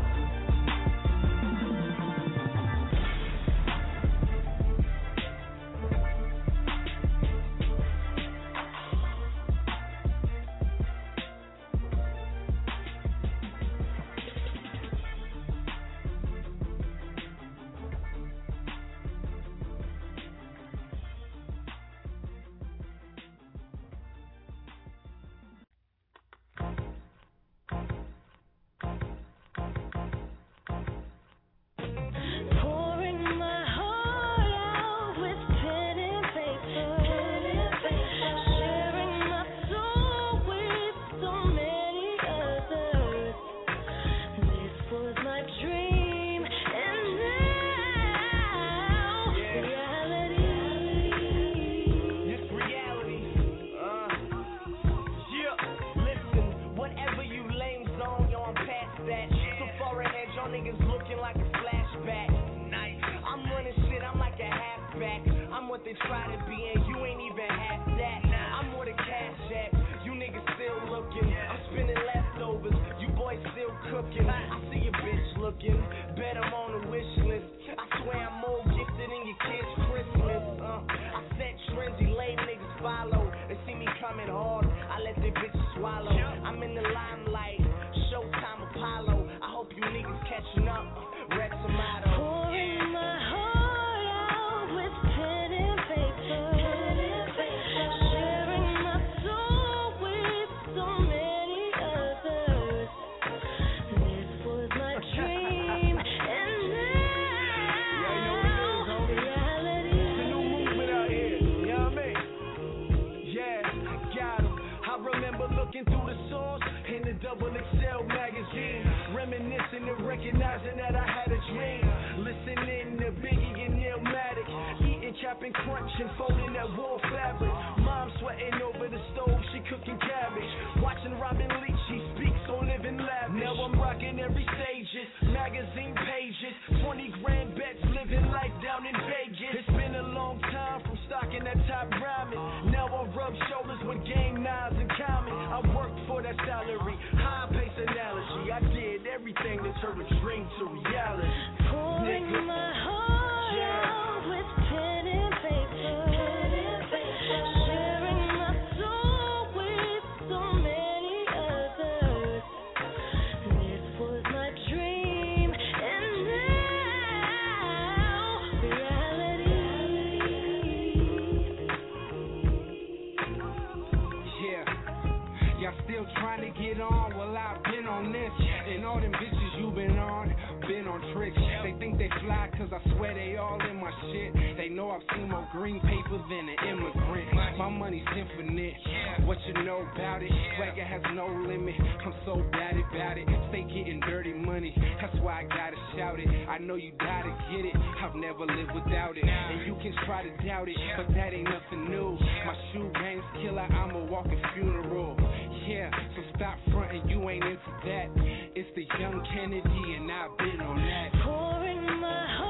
Pouring my heart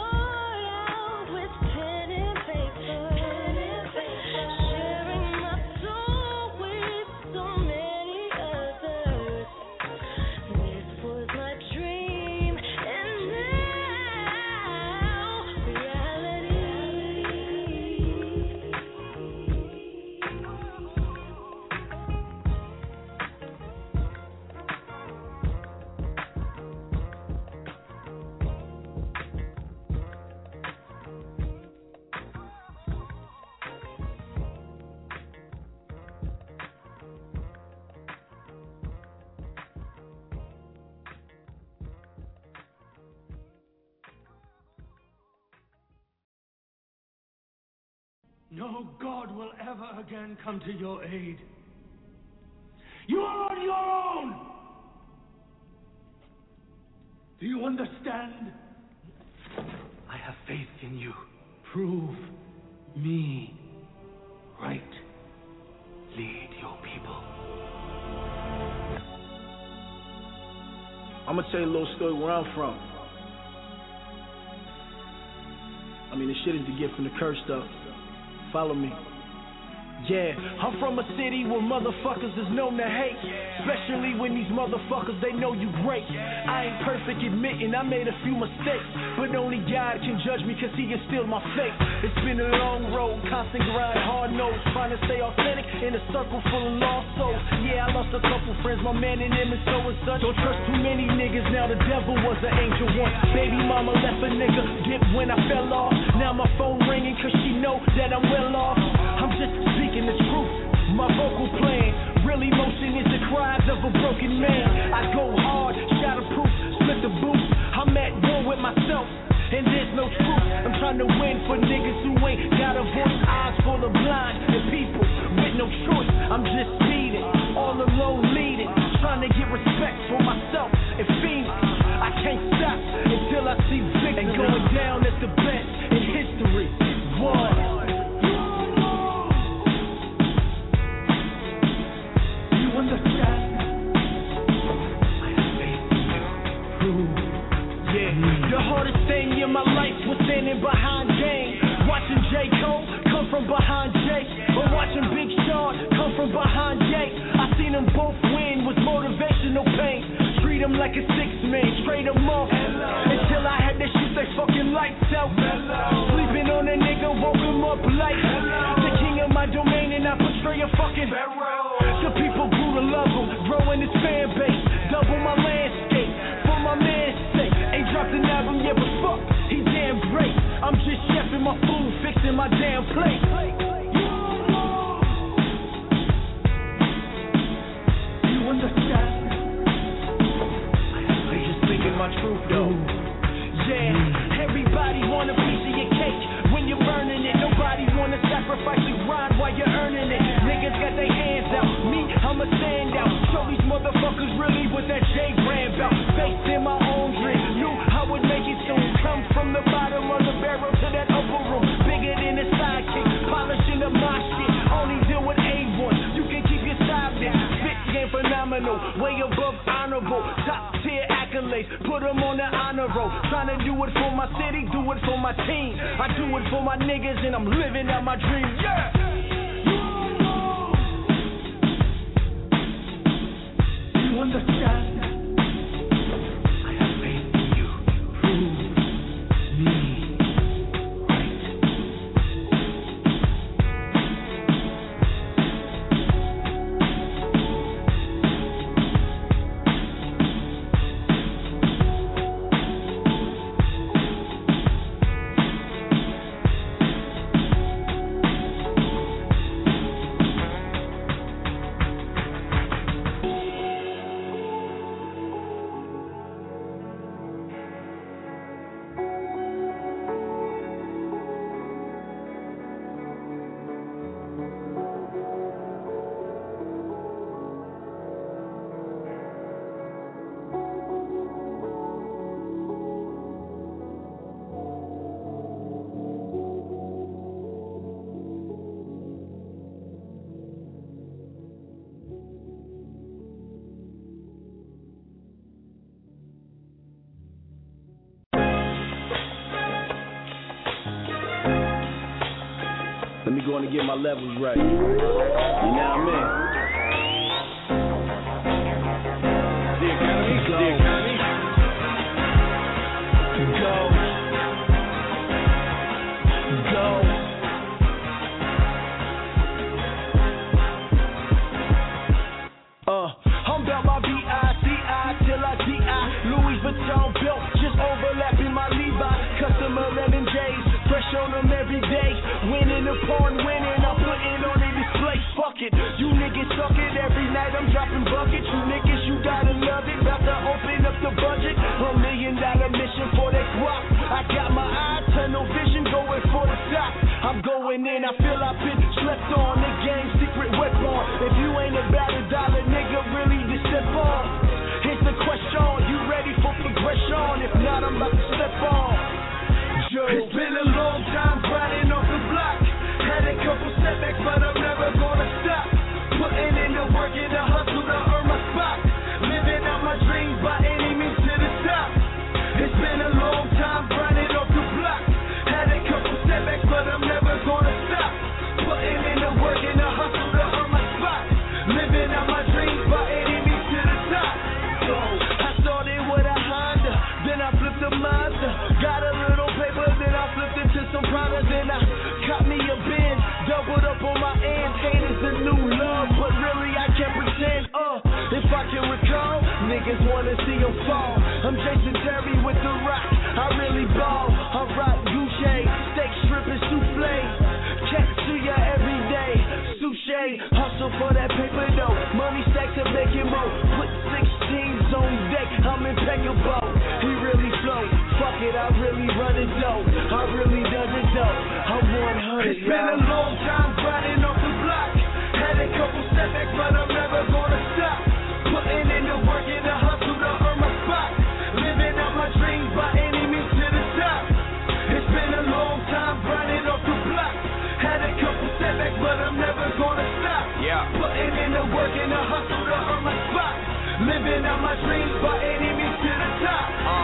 No God will ever again come to your aid. You are on your own. Do you understand? I have faith in you. Prove me right. Lead your people. I'm gonna tell you a little story where I'm from. I mean, the shit is the gift from the curse stuff. Follow me. Yeah, I'm from a city where motherfuckers is known to hate. Especially when these motherfuckers, they know you great. I ain't perfect admitting I made a few mistakes, but only God can judge me cause he instilled my faith. It's been a long road, constant grind, hard nose, trying to stay authentic in a circle full of lost souls. Yeah, I lost a couple friends, my man and them and so and such. Don't trust too many niggas, now the devil was an angel once. Baby mama left a nigga, dipped when I fell off. Now my phone ringing cause she know that I'm well off. I'm just speaking the truth, my vocal plan. Real emotion is the cries of a broken man. I go hard, shatterproof, split the booth. I'm at war with myself, and there's no truth. I'm trying to win for niggas who ain't got a voice. Eyes full of blind and people with no choice. I'm just speeding, all alone leading, trying to get respect for myself and Phoenix. I can't stop until I see victory. And going down as the best in history. One. The hardest thing in my life was standing behind Game. Watching J. Cole come from behind Jake, or watching Big Sean come from behind Jake. I seen them both win with motivational pain. Treat them like a six-man, trade them off until I had to shoot their fucking lights out. Sleeping on a nigga, woke him up like the king of my domain, and I portray a fucking the people grew to love him, growing his fan base, double my landscape for my man's sake. Ain't dropped an album yet, but fuck, he damn great. I'm just chefing my food, fixing my damn plate. You understand? I just speaking my truth though. Yeah, everybody want a piece of your cake when you're burning it. Nobody wanna sacrifice your grind while you're earning it. Niggas got their hands out, me, I'm a standout. Show these motherfuckers really what that J brand bout. Facing my own dream, knew I would make it soon. Come from the bottom of the barrel to that upper room, bigger than a sidekick, polishing up my shit. Only deal with A1, you can keep your side bitch. Spit game phenomenal, way above honorable. Top tier accolades, put them on the honor roll. Trying to do it for my city, do it for my team. I do it for my niggas and I'm living out my dream. Yeah. You understand? I have faith in you. Prove me. Let me go on and get my levels right. You know what I mean? The economy. I'm about my B.I.C.I. till I D.I. Louis Vuitton belt, just overlapping my Levi. Custom 11 J's, fresh on them every day. Winning upon winning, I'm putting on a display. Fuck it, you niggas suck it. Every night I'm dropping buckets. You niggas, you gotta love it. About to open up the budget. $1 million mission for that guap. I got my eye, tunnel vision, going for the top. I'm going going in. I feel I've been slept on. The game secret weapon. If you ain't about $1, nigga, really just step on. Here's the question, you ready for progression? If not, I'm about to step on. Joe. It's been a long time grinding off the block. Had a couple setbacks, but I'm never gonna stop. Putting in the work and the hustle to earn my spot. Living out my dreams by any means to the top. It's been a long time grinding off the block. Had a couple setbacks, but I'm never gonna stop. Putting in the work and the hustle to earn my spot. Living out my dreams by any means to the top. So I started with a Honda, then I flipped a Mazda. Got a little paper, then I flipped it to some Prada. Then I caught me a Benz, doubled up on my ends. Hate is a new love, but really I can't pretend. If I can recall, niggas wanna see him fall. I'm Jason Terry with the rock, I really ball. I rock Gucci, steak, shrimp, and souffle. Catch to ya every day, sushi. Hustle for that paper though, money stacks to make it more. Put 16s on deck, I'm impeccable. He really flow, fuck it, I really run it though. I really done it though, I'm 100. It's been a long time grinding off the block. Had a couple setbacks, but I'm never gonna stop. Putting in the work and the hustle to earn my spot. Living out my dreams by any means to the top. It's been a long time grinding off the block. Had a couple setbacks, but I'm never gonna stop. Putting in the work and the hustle to earn my spot. Living out my dreams by any means to the top.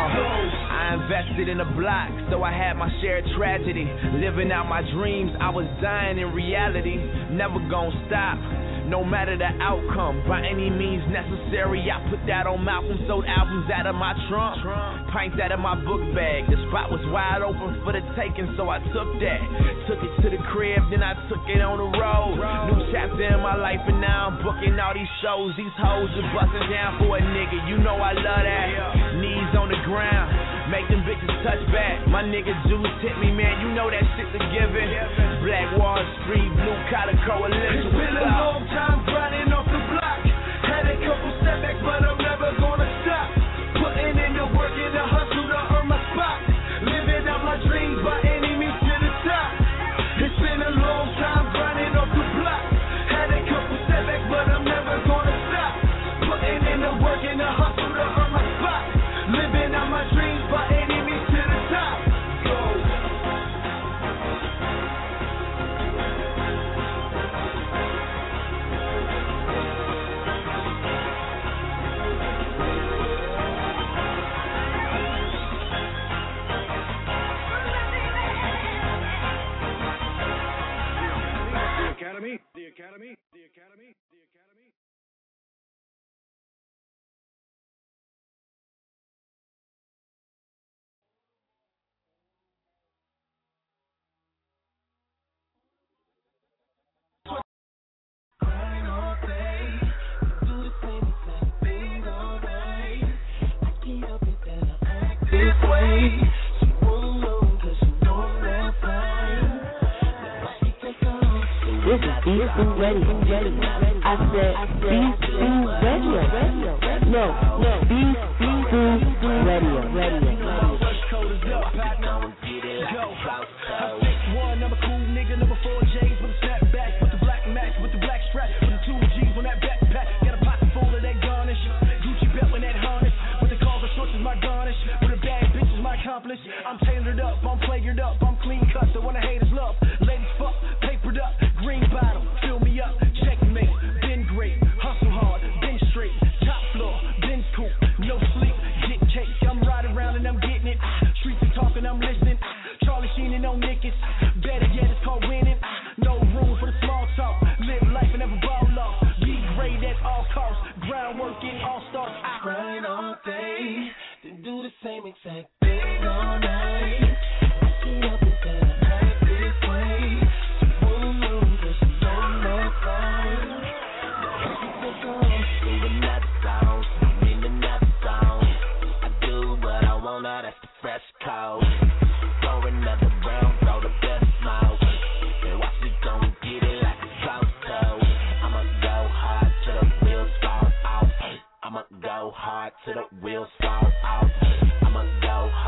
I invested in the block, so I had my share of tragedy. Living out my dreams, I was dying in reality. Never gonna stop, no matter the outcome. By any means necessary, I put that on Malcolm. Sold albums out of my trunk, pints out of my book bag. The spot was wide open for the taking, so I took that. Took it to the crib, then I took it on the road. New chapter in my life, and now I'm booking all these shows. These hoes are busting down for a nigga, you know I love that. Knees on the ground, make them bitches touch back. My nigga Juice hit me, man, you know that shit's a given. Black Wall Street, Blue Collar Coalition. It's been a long time grinding off the block. Had a couple setbacks, but I'm never gonna stop. Putting in the work and the hustle to earn my spot. Living out my dreams by any means to the top. It's been a long time grinding off the block. Had a couple setbacks, but I'm never gonna stop. Putting in the work and the hustle to earn my spot. Living out my dreams by any means to the top. Go. The Academy. Grind all day, do the same exact thing all night. I can't help it that I act this way. So won't know, 'cause you know I'm fine. Now she take off. This is Beast Food Radio. I said Beast Food Radio. No, Beast Food Radio. West Coast is up, partner. Go. I 6'1", I'm a cool nigga, number 4 J's with a snapback, with the black max, with the black strap, with the 2 G's on that backpack. Got a pocket full of that garnish, Gucci belt with that harness, with the calls and shorts is my garnish, with a bad bitch is my accomplice. I'm tailored up, I'm flagrant up, I'm clean cut, so when the haters love, ladies fuck, papered up, green bottle, fill me up, checkmate, been great, hustle hard, been straight, top floor, been cool, no sleep, get cake, I'm riding around and I'm getting it, streets are talking, I'm listening, Charlie Sheen and no Nickets, better yet it's called winning, no room for the small talk, live life and never ball off, be great at all costs, groundwork in all stars, I grind all day, then do the same exact thing all night. I can't help it that I act this way. So won't know, 'cause you know I'm fine. Now she take off. Sing another song, sing another song. I do what I want, now that's the fresh code. Pour another round, throw the best smoke. And watch it gon' get it like a close toe. I'ma go hard till the wheels fall off. I'ma go hard till the wheels fall off. I'ma go hard.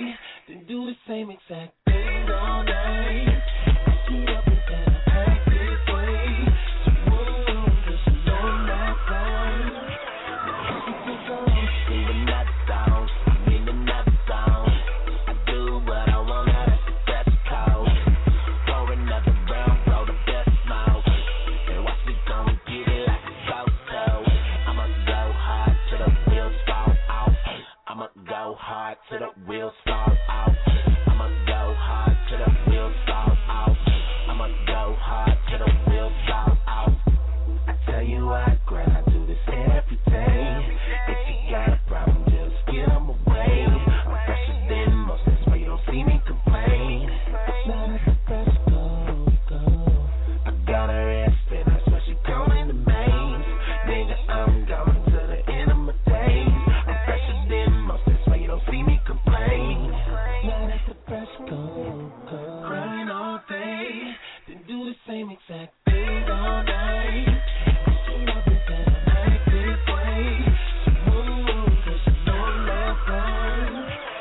day, then do the same exact thing all night. Get up and down, act this way. So whoa, just know my time. Sing another song, mean another song. I do what I want, that's the best call. Pour another round, roll the best mouth. And watch me go and get it like a so-so. I'ma go hard till the wheels fall off. I'ma go hard till the wheels fall off. I'ma go hard till the wheels fall off. I'ma go hard till the wheels fall off. I tell you I grind, I do this every day. If you got a problem, just get 'em away. I'm fresher than most, that's why you don't see me complain. Now that's the best go. I got her ass spin, that's why she going the mains. Nigga, I'm going to the end of my days. I'm fresher than most, that's why you don't see me complain. Now that's the best go. Crying all day, then do the same exact thing all night. Get up and down, act this way. So move, 'cause you know I'm not wrong.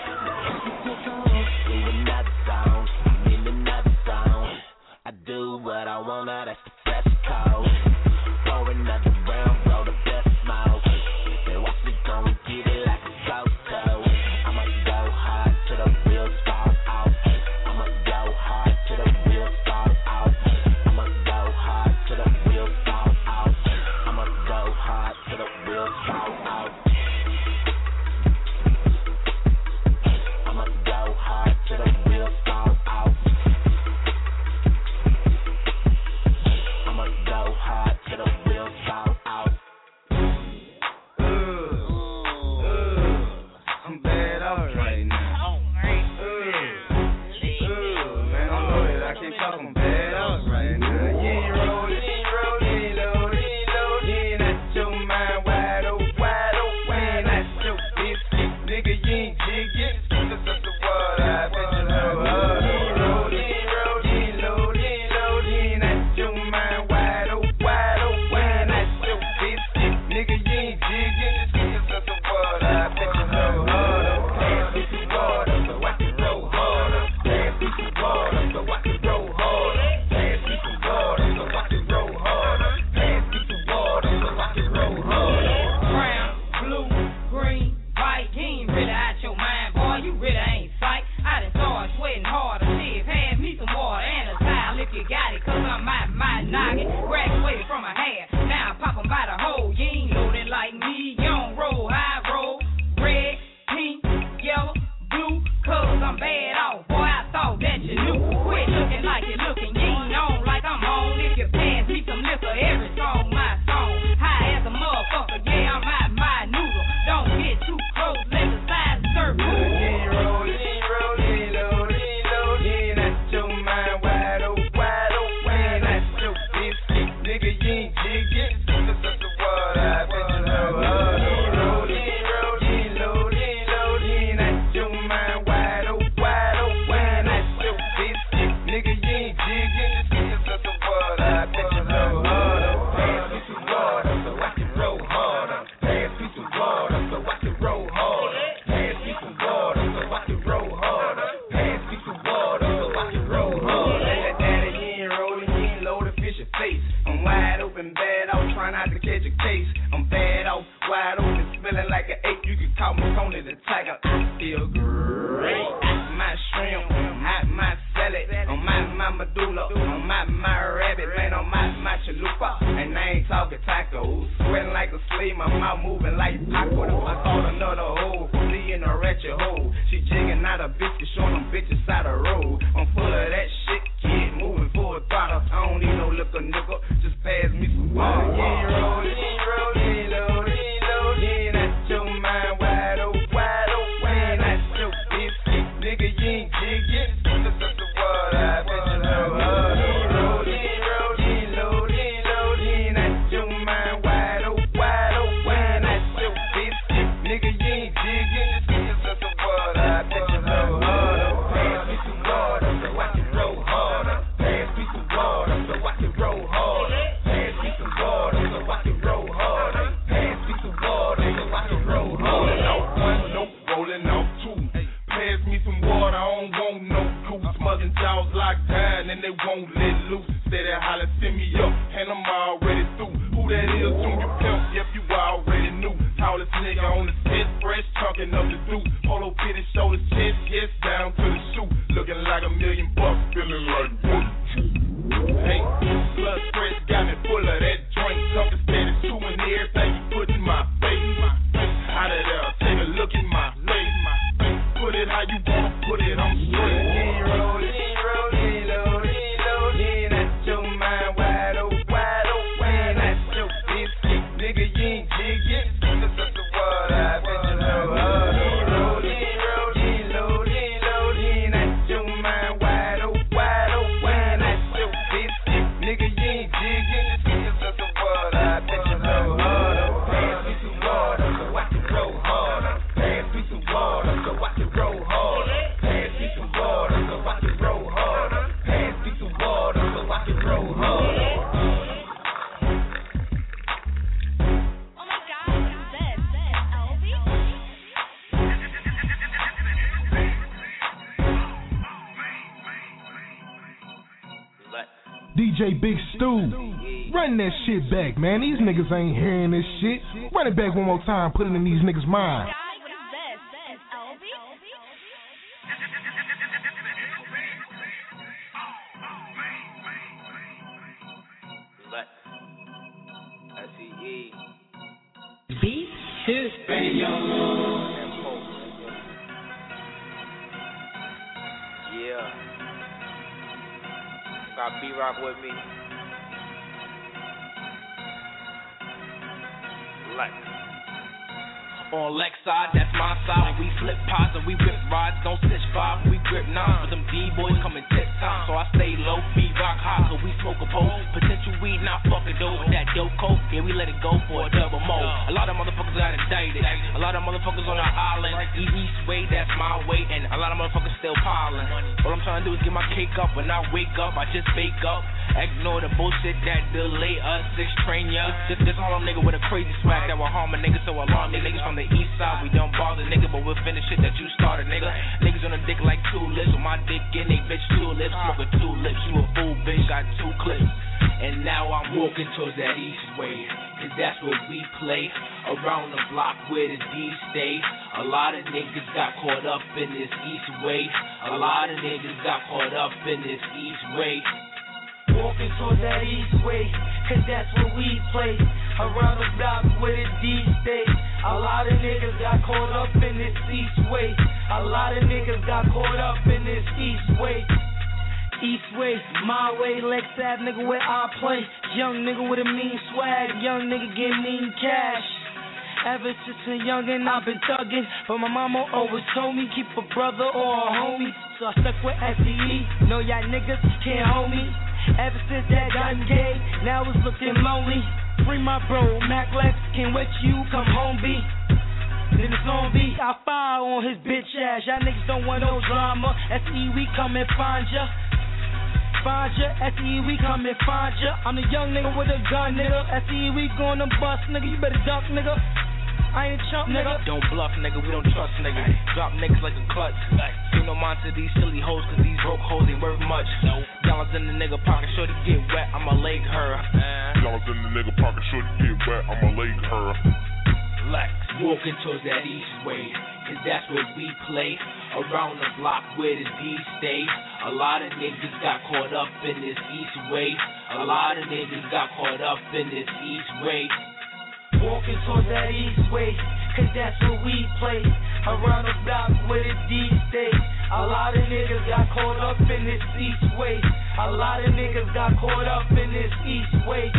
Sing another song, mean another song. I do what I want, now that's the best call. Pour another round, roll the best mouth. And watch me go and get it like a so-so. I'ma go hard till the wheels fall off. I'ma go hard till the wheels fall off. I'ma go hard till the wheels fall off. I'ma go hard till the wheels fall off. I'ma go hard till the wheels fall off. I'ma go hard till the wheels fall off. I'm bad off right now. Man, I know that I keep talking bad off right now. You ain't rolling, low. You ain't at your mind wide open. You ain't at your biscuit, nigga. You ain't jigging. This is the word I bet you know. You ain't rolling, low. You ain't at your mind wide open. You ain't at your biscuit, nigga. You ain't jigging. This is the word I bet you know. Pass me some water so I can roll harder. Pass me some water so I can roll harder. Pass me some water so I can roll harder. Pass me some water so I can roll harder. Brown, blue, green, white, you ain't really out your mind, boy. You really ain't sight. I done started sweating harder. Shit, pass me some water and a towel if you got it, 'cause I'm my noggin. Graduated from a hair, now I pop 'em by the hole. You ain't loaded like me. You don't roll high, roll red, pink, yellow, blue, 'cause I'm bad off. Boy, I thought that you knew. Quit looking like you're looking. You ain't on like I'm on. If you pass me some liquor, every song my song. High as a motherfucker, yeah, I'm my noodle. Don't get too close, let the size serve food. You ain't rolling, low. You ain't at your mind wide open. You ain't at your biscuit, nigga. You ain't jigging. This is the word I bet you know. You ain't rolling, low. You ain't at your mind wide open. You ain't at your biscuit, nigga. You ain't jigging. This is the word I bet you know. Pass me some water so I can roll harder. Pass me some water so I can roll harder. Pass me some water so I can roll harder. Pass me some water so I can roll harder. Daddy, you ain't rolling, you ain't loaded, fish your face. I'm wide open, bad off, trying not to catch a case. I'm bad off, wide open, smelling like an ape. You can call me Tony the Tiger. I feel great. My shrimp, I might sell it. On my medulla, on my rabbit, man, on my chalupa. And I ain't talking tacos. Sweating like a slave, my mouth moving like Paco. I caught another hole, seeing a ratchet hole. She jigging out a biscuit, showing them bitches side the road. I'm full of that shit, kid, moving full throttle. I don't need no liquor, nigga, just pass me some water. You ain't rolling, low. You ain't at your mind wide open. You ain't at your biscuit, nigga. You ain't jigging. This is the word I bet you know. You ain't rolling, low. You ain't at your mind wide open. You ain't at your biscuit, nigga. You ain't jigging. This is the word I bet you know. Pass me some motherfucking jaws locked down and they won't let loose. Steady holler, send me up, and I'm already through. Who that is, soon you pimp, yep, you already knew. Tallest nigga on the set, fresh, chunking up the dude. Polo fitted, shoulders, chest, yes, down to the shoe. Looking like $1 million, feeling like what? Hey, blood fresh, got me full of that joint. Something steady, chewing everything you put in my face. Out of there, take a look in my face. Put it how you wanna put it, I'm straight. DJ Big Stu, run that shit back, man. These niggas ain't hearing this shit. Run it back one more time, put it in these niggas' minds. Beat Shoot Radio. Yeah. Got B-Rock with me. Like. On Lex side, that's my side. When we flip pods and we rip rides, don't snitch vibe. We grip nines, but them D-boys coming 10 times. So I stay low, B-Rock high, so we smoke a pole. Potential weed, not fucking dope. That dope coke, yeah, we let it go for a double mo. A lot of motherfuckers got indicted. A lot of motherfuckers on the island. East way, that's my way. And a lot of motherfuckers still piling. All I'm trying to do is get my cake up. When I wake up, I just fake up. Ignore the bullshit that delay us. 6 train ya. This Harlem nigga with a crazy swag that will harm a nigga, so alarm the niggas from the east side. We don't bother nigga, but we'll finish shit that you started, nigga. Niggas on the dick like tulips. With my dick in they bitch tulips. Smoke a 2 lips. You a fool bitch, got 2 clips. And now I'm walking towards that east way, cause that's where we play. Around the block where the D stay. A lot of niggas got caught up in this east way. A lot of niggas got caught up in this east way. Walking towards that east way, cause that's where we play. Around the block where the D stay. A lot of niggas got caught up in this east way. A lot of niggas got caught up in this east way. East way, my way, Lex Ave, nigga where I play. Young nigga with a mean swag, young nigga get mean cash. Ever since a youngin' I've been thuggin', but my mama always told me keep a brother or a homie. So I stuck with SEE, know y'all niggas can't hold me. Ever since that gotten gay, now it's looking lonely. Free my bro, Mac Lex, can't wait till you come home, B. Then it's on B, I fire on his bitch ass. Y'all niggas don't want no drama. SE, we come and find ya. Find ya, SE, we come and find ya. I'm the young nigga with a gun, nigga. SE, we gonna bust, nigga. You better duck, nigga. I ain't a chump, nigga. Don't bluff, nigga. We don't trust, nigga. Drop niggas like a clutch. See no mind to these silly hoes, cause these broke hoes ain't worth much. Dollars in the nigga pocket, shorty get wet, I'ma leg her. Dollars in the nigga pocket, shorty get wet, I'ma leg her. Lex, walking towards that east way, cause that's where we play. Around the block where the D stay. A lot of niggas got caught up in this east way. A lot of niggas got caught up in this east way. Walking towards that east way, cause that's where we play. Around the block where the D stay. A lot of niggas got caught up in this east way. A lot of niggas got caught up in this east way.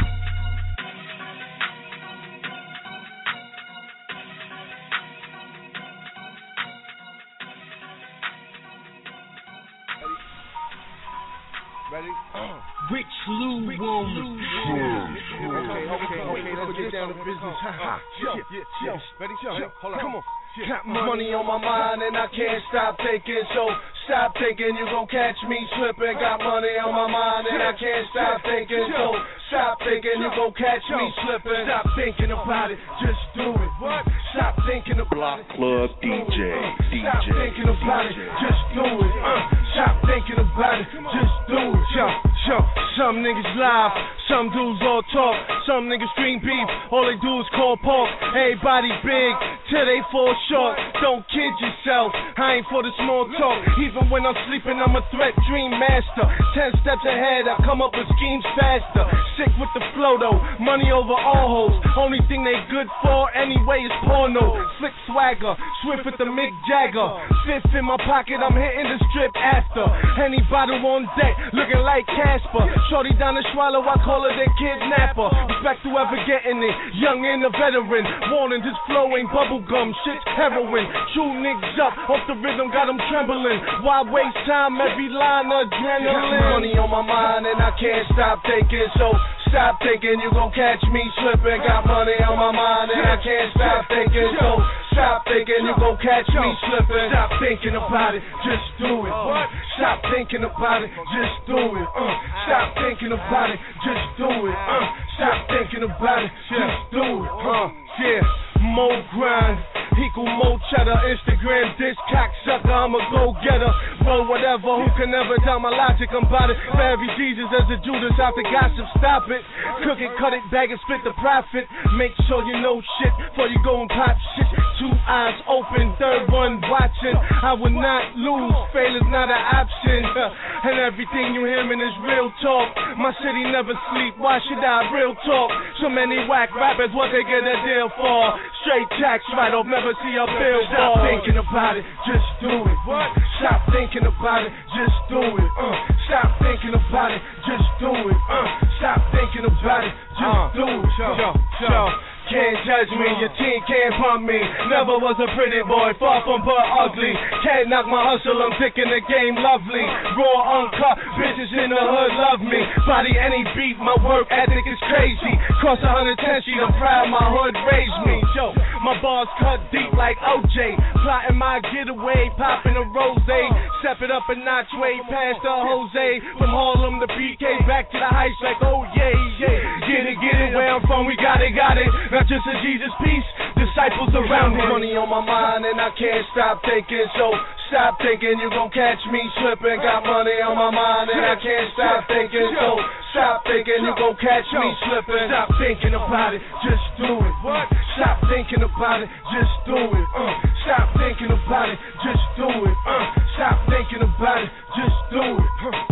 Ready? Rich Lou Williams. Okay, let's get down to business. Yo, ready? Hold on, come on. Got money on my mind and I can't stop thinking, so stop thinking you gon' catch me slipping. Got money on my mind and I can't stop thinking, so stop thinking you gon' catch me slipping. Stop thinking about it, just do it. Stop thinking about it. Block Club DJ. Stop thinking about it, just do it. Stop thinking about it, some niggas live, some dudes all talk, some niggas stream beef, all they do is call pork. Everybody big till they fall short. Don't kid yourself, I ain't for the small talk. Even when I'm sleeping, I'm a threat dream master. 10 steps ahead, I come up with schemes faster. Sick with the flow though, money over all hoes. Only thing they good for anyway is porno. Slick swagger, swift with the Mick Jagger. Fifth in my pocket, I'm hitting the strip after. Any bottle on deck, looking like Casper. Shorty down the swallow, I call her the kidnapper. Respect whoever getting it, young and a veteran. Warning, this flow ain't bubblegum, shit's heroin. True niggas up, off the rhythm, got them trembling. Why waste time, every line adrenaline. Money on my mind and I can't stop thinking, so stop thinking you gon' catch me slipping. Got money on my mind and I can't stop thinking, so stop thinking you gon' catch me slipping. Stop thinking about it, just do it. What? Stop thinking about it, just do it. Stop thinking about it, just do it. Stop thinking about it, just do it. Yeah, more grind equal more cheddar. Instagram dish cocksucker, I'm a go-getter. Roll whatever, who can never doubt my logic? I'm about it. For every Jesus as a Judas out the gossip, stop it. Cook it, cut it, bag it, split the profit. Make sure you know shit before you go and pop shit. 2 eyes open, third one watching. I will not lose, fail is not an option. And everything you hearing is real talk. My city never sleep, why should I? Real talk. So many whack rappers, what they get a deal for? Straight tax write-off, never see a billboard. Stop thinking about it, just do it. What? Stop thinking about it, just do it. Stop thinking about it, just do it. Stop thinking about it, just do it. Can't judge me, your team can't pump me. Never was a pretty boy, far from but ugly. Can't knock my hustle, I'm thinking the game lovely. Raw, uncut, bitches in the hood love me. Body any beat, my work ethic is crazy. Cross 110 sheet, I'm proud my hood raised me. Yo, my bars cut deep like OJ. Plotting my getaway, popping a rose. Step it up a notch way past the Jose. From Harlem to BK, back to the heights like oh yeah, yeah. Get it, where I'm from, we got it. Not just a Jesus piece, disciples around me. Money on my mind and I can't stop thinking, so stop thinking you gon' catch me slipping. Got money on my mind and I can't stop thinking, so stop thinking you gon' catch me slipping. Stop thinking about it, just do it. What? Stop thinking about it, just do it. Stop thinking about it, just do it. Stop thinking about it, just do it.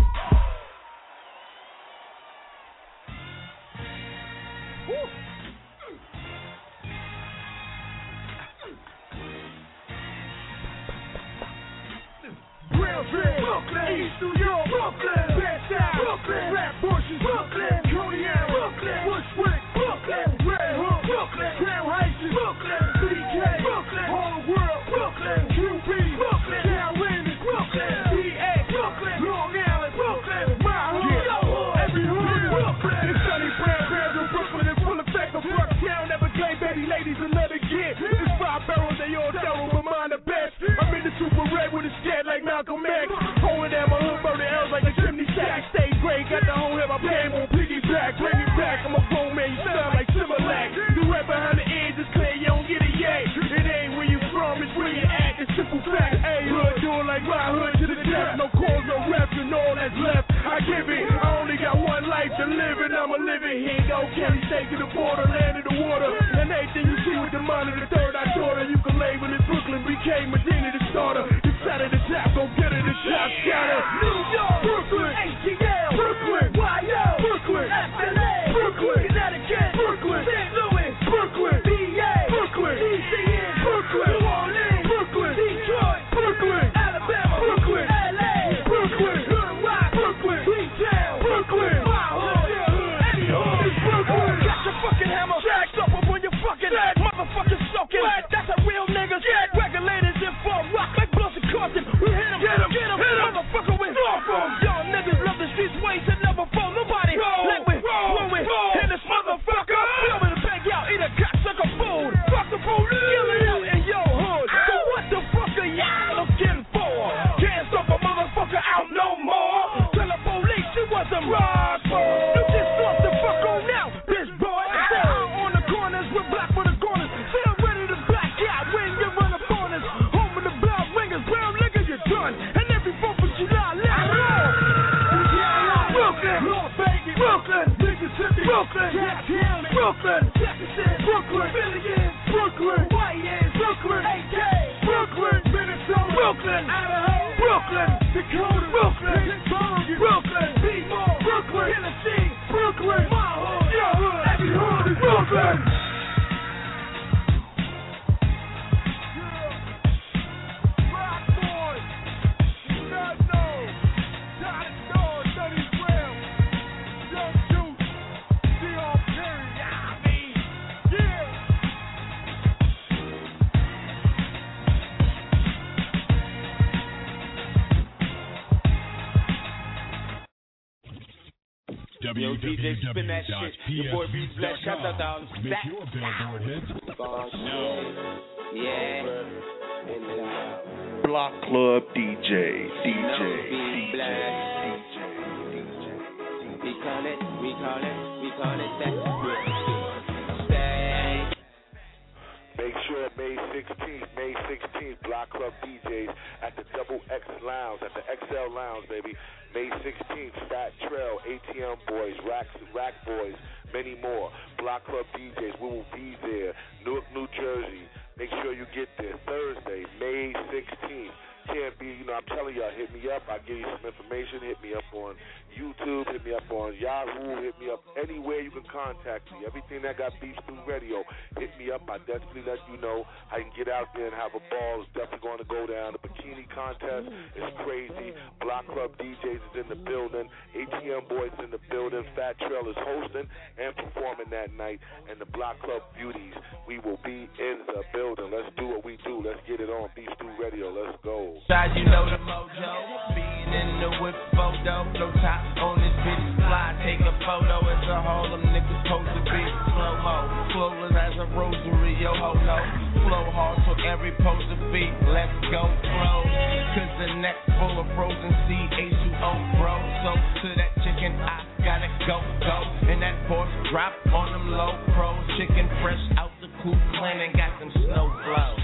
Brooklyn, East New York, Brooklyn, Bed-Stuy, Brooklyn, Rap Bushes, Brooklyn, Codian, Brooklyn, Bushwick, Brooklyn, Red Hook, Brooklyn, Crown Heights, Brooklyn, BK, Brooklyn, Harlem World, Brooklyn, QB, Brooklyn, Carolina, Brooklyn, DA, Brooklyn, Long Island, Brooklyn, my hood, every hood, Brooklyn. It's Sunny Brown Bears in Brooklyn in full effect of Bucktown, Everglade, baby ladies, and let it get. It's 5 barrels, they all thorough, but mine the best. I'm in the super red with a scat like Malcolm X. Holding down my hood, burning L's like a chimney stack. Stay great, got the whole head, my game on piggyback. Bring it back, I'm a grown man, you sound like Similac. The rap behind the ears is clear, you don't get it yet. It ain't where you from, it's where you at. It's simple fact. Hey, hood, doing like my hood to the death. No calls, no reps, and all that's left. I give it, I only got one life to live, and I'ma live it. Here go Kelly, state to the border, land of the water. And everything you see with the mind of the third eye daughter. You can label it Brooklyn, became Medina the starter. Out of the top, go get it, the top scatter. New York, Brooklyn, ATL, Brooklyn, YO, Brooklyn, FLA, Brooklyn, Connecticut, Brooklyn, St. Louis, Brooklyn, BA, Brooklyn, DCN, Brooklyn, New Orleans, Brooklyn, Detroit, Brooklyn, Alabama, Brooklyn, LA, Brooklyn, Hood Rock, Brooklyn, Retail, Brooklyn, my hood, any hood is Brooklyn. Got your fucking hammer, jacked up on your fucking head, motherfucking soaking. That's a real nigga, regulators in full rock like we hit him, hit him, motherfucker, we off him. Y'all niggas love the streets, ways that never fall. Nobody like we, when we hit this motherfucker. We over the bank, y'all eat a cocksucker food. Fuck the police, kill it out in your hood. So what the fuck are y'all looking for? Can't stop a motherfucker out no more. Tell the police she wasn't rock for. You just want the fuck on out, bitch boy. Stay out on the corners, we're black for the corners. Still ready to black out when you run up on us. Home of the bell ringers, brown nigga, you're done. And every 4th of July, let's go. Brooklyn, Las Vegas, Brooklyn, Mississippi, Brooklyn, Jack County, Brooklyn, Jefferson, Brooklyn, Billions, Brooklyn, White Brooklyn, AK, Brooklyn, Minnesota, Brooklyn, Idaho, Brooklyn, Dakota, Brooklyn, Pittsburgh, Brooklyn, Piedmont, Brooklyn, Tennessee, Brooklyn, my hood, your hood, every hood is Brooklyn. Yo, DJ, spin that shit. Your boy B Flex, shout out to all the Make your billboard hits. Yeah. Block Club DJ. We call it that. Make sure May 16th, Block Club DJs at the Double X Lounge, at the XL Lounge, baby. May 16th, Fat Trail, ATM Boys, Rack Boys, many more. Block Club DJs, we will be there. Newark, New Jersey. Make sure you get there. Thursday, May 16th. Can't be, I'm telling y'all, hit me up. I'll give you some information. Hit me up on YouTube. Hit me up on Yahoo. Hit me up anywhere you can contact me. Everything that got Beef Stew Radio, hit me up. I definitely let you know how you can get out there and have a ball. It's definitely going to go down. The bikini contest is crazy. Block Club DJs is in the building. ATM Boys is in the building. Fat Trail is hosting and performing that night. And the Block Club Beauties, we will be in the building. Let's do what we do. Let's get it on Beef Stew Radio. Let's go. Side, you know the mojo. Being in the whip photo. No top on this bitch. Fly, take a photo. It's a hole. Them niggas supposed to be slow-mo. Flawless as a rosary. Yo, ho, no. Flow hard so every pose to beat. Let's go, bro. Cause the neck full of frozen C-H-U-O, bro. So to that chicken, I gotta go. And that horse drop on them low pros. Chicken fresh out the coop clean and got them snow flow.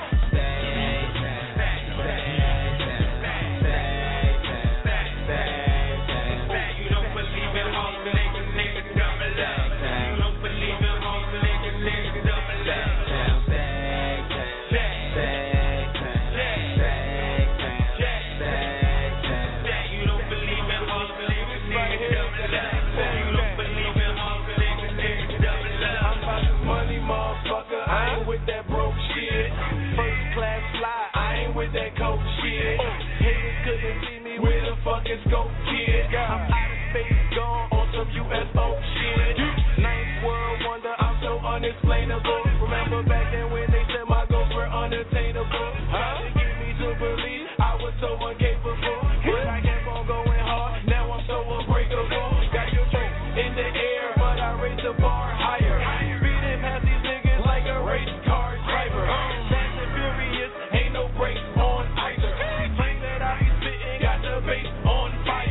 Scope kid, I'm out of space, gone on some UFO shit. Ninth world wonder, I'm so unexplainable. Remember back then when they said my goals were unattainable? Trying to get me to believe I was so incapable. But I kept on going hard, now I'm so unbreakable. Got your foot in the air, but I raised the bar higher. Speeding past these niggas like a race car driver. Fast and furious, ain't no brakes on either. Flame that I be spitting, got the bass on.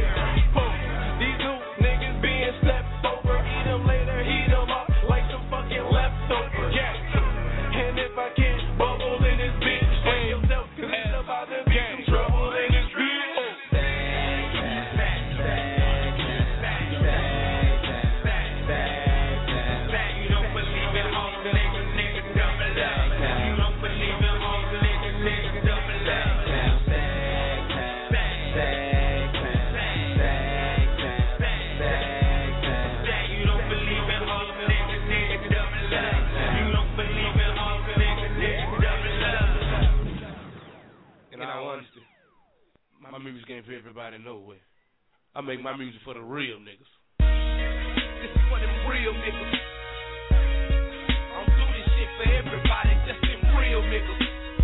For everybody nowhere. I make my music for the real niggas. This is for them real niggas. I don't do this shit for everybody, just them real niggas.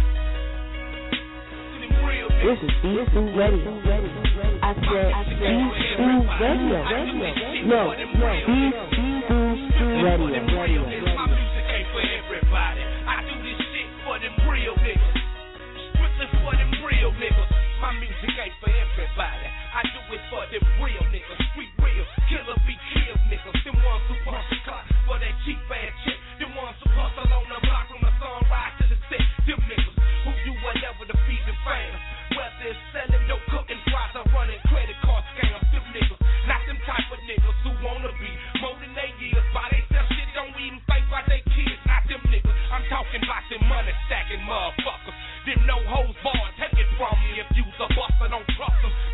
Them real niggas. This is Beef Stew Radio. I said Beef Stew Radio. No, Beef Stew Radio. My music ain't for everybody. I do this shit for them real niggas. Strictly for them real niggas. My music ain't for everybody. I do it for them real niggas. Street real, killer be killed niggas. Them ones who bust the clock for that cheap ass shit. Them ones who hustle on the block from the sunrise to the set. Them niggas who do whatever to feed the fam. Whether it's selling no cooking fries or running credit card scams. Them niggas, not them type of niggas who wanna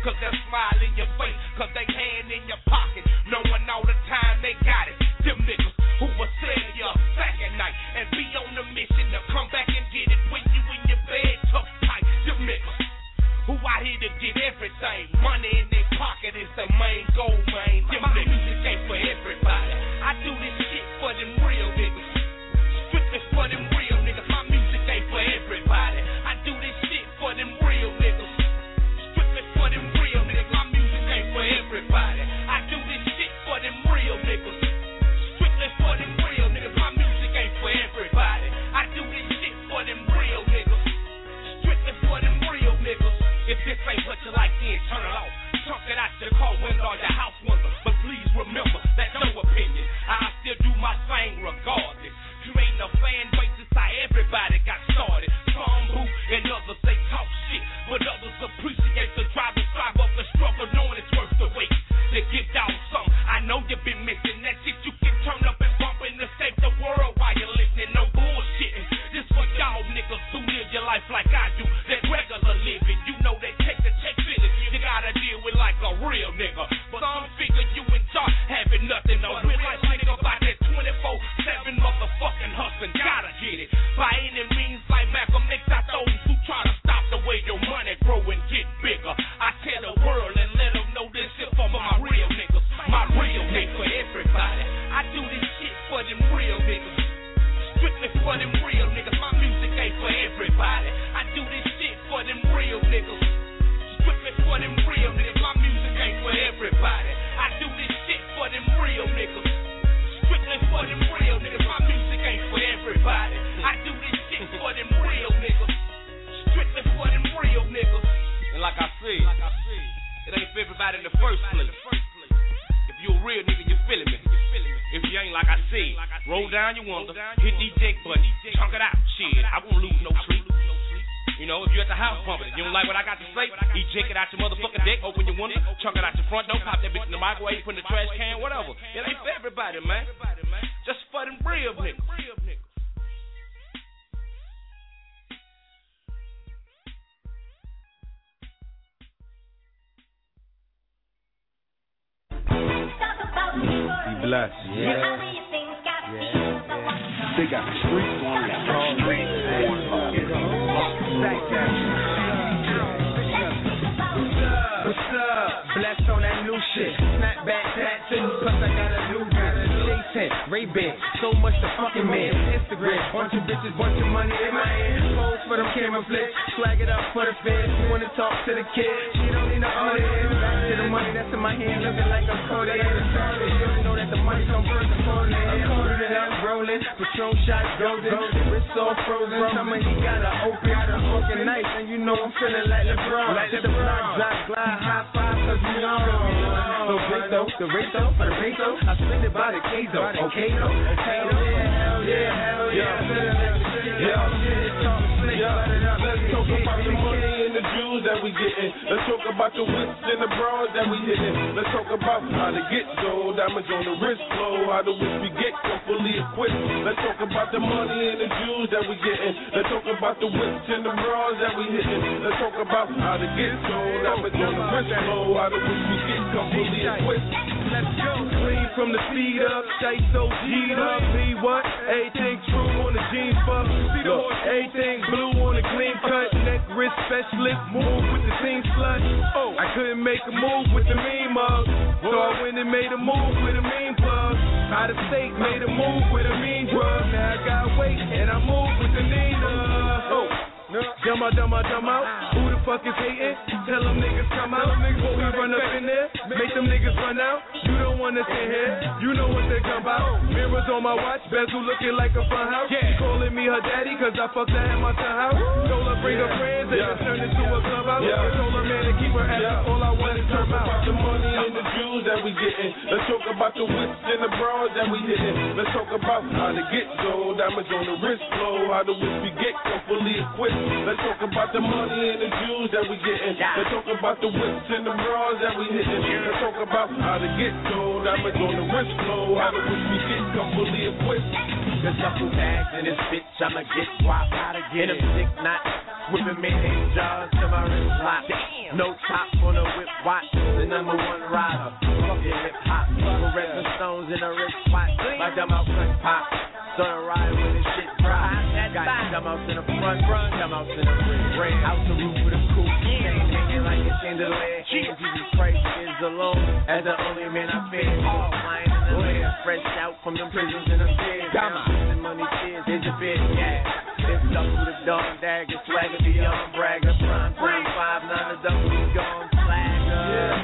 cause they'll smile in your face, cause they hand in your pocket, knowing all the time they got it. Them niggas who will sell you a sack at night and be on the mission to come back and get it when you in your bed tucked tight. Them niggas who out here to get everything, money in their pocket is the main goal, man. Them niggas ain't for everybody. I do this shit for them real niggas, strictly for them real niggas. My music ain't for everybody. I do this shit for them real niggas, strictly for them real niggas. My music ain't for everybody. I do this shit for them real niggas, strictly for them real niggas. My music ain't for everybody. I do this shit for them real niggas, strictly for them real niggas. If this ain't what you like, then turn it off. Chunk it out your car window or your house window. But please remember, that's your opinion. I still do my thing regardless. Creating a fan base is how everybody got started. Some who and others they talk shit, but others appreciate the drive and strive up the struggle, knowing it's worth the wait. To give y'all some, I know you've been missing that shit. You can turn up and bump in to save the world while you're listening. No bullshitting. This for y'all niggas who live your life like I do. That regular living, you know they take the check feeling. You gotta deal with like a real nigga. But some figure you enjoy having nothing on real life nigga about that 24/7 motherfucking hustling. Gotta get it by any means like Malcolm X. I those who try to stop the way your money grow and get bigger. I tell the world and let them know this shit for my real niggas. My real niggas for everybody. I do this shit for them real niggas, strictly for them real niggas. My music ain't for everybody. I do this shit for them real niggas, strictly for them real niggas. My music ain't for everybody. I do this shit for them real niggas, strictly for them real niggas. My music ain't for everybody. I do this shit for them real niggas, strictly for them real niggas. And like I said, it ain't for everybody in the first place. If you a real nigga, you feeling me. If you ain't, like I said, roll down your window, hit these deck button, chunk it out. Shit, I won't lose no sleep. You know, if you're at the house pumping it, you don't like what I got to say, eject it out your motherfucking deck, open your window, chunk it out your front door, pop that bitch in the microwave, put in the trash can, whatever. It ain't for everybody, man. Just for them real niggas. Be blessed. Yeah. They got the streets on it. What's up? Blessed on that new shit. Snapback tattoo, plus I got a new J10, Ray-Ban, so much to fucking man. Instagram, bunch of bitches, bunch of money in my hand. Pose for them camera flicks, swag it up for the fans. You wanna talk to the kid? She don't need no audience. Back to the money that's in my hand, looking like I'm coded. You don't know that the money come first before the I'm coded it up, rolling. Patron shots golden, wrist all frozen. Summer he got a open, fucking nice, and you know I'm feeling like LeBron. Like the block, drop, glide, high five, cause we on. So great though, the rate though, for the peso, I spend it by the K though. Okay though, hell yeah, let's talk about the money and the jewels that we getting. Let's talk about the whips and the bras that we hitting. Let's talk about how to get gold, diamonds on the wrist flow, how the whips we get come fully equipped. Let's talk about the money and the jewels that we getting. Let's talk about the whips and the bras that we hitting. Let's talk about how to get gold, diamonds on the wrist flow, how the whips we get come fully equipped. Let's go. Clean from the feet up, stay so G'd up. Me what? Everything true on the jeans fuck. Look, everything blue on the clean cut. Neck wrist specialist, move with the team slut. Oh, I couldn't make a move with the mean mug, so I went and made a move with a mean plug. Out of state, made a move with a mean drug. Now I got weight and I move with the Nina. Oh. Dumb out. Who the fuck is hating? Tell them niggas come out. Before we run up in there, make them niggas run out. You don't wanna sit here, you know what they come about. Mirrors on my watch, bezel looking like a fun house. She calling me her daddy, cause I fucked her at my son house. Told her bring her friends and it turned into a clubhouse. Told her man to keep her ass, all I want is her mouth. Let's talk about the money and the jewels that we getting. Let's talk about the whips and the bras that we hitting. Let's talk about how to get gold, diamonds on the wrist flow, how the whips we get come fully equipped. Let's talk about the money and the jewels that we getting. Let's talk about the whips and the bras that we hitting. Let's talk about how to get gold, diamonds on the wrist flow, how the whips we get come fully equipped. The duffel bags in this bitch, I'ma get guap out of get him sick, not whipping me in jars to my wrist lock. No top on the whip, Watch the number one rider. Fuck your hip hop. With stones in a wrist spot. Like them out front pop. Started riding when this shit dry. Got them out in the front, them out in the rear. Out the roof with a coupe. Chain hanging like a chandelier. Jesus Christ is alone. As the only man I fear. Flying in the air. Fresh out from them prisons in the feds. Now money tears. Here's a bit, yeah. It's up with a dawn dagger. Swagger beyond bragger. Prime 5-9 the double. We gone flagger.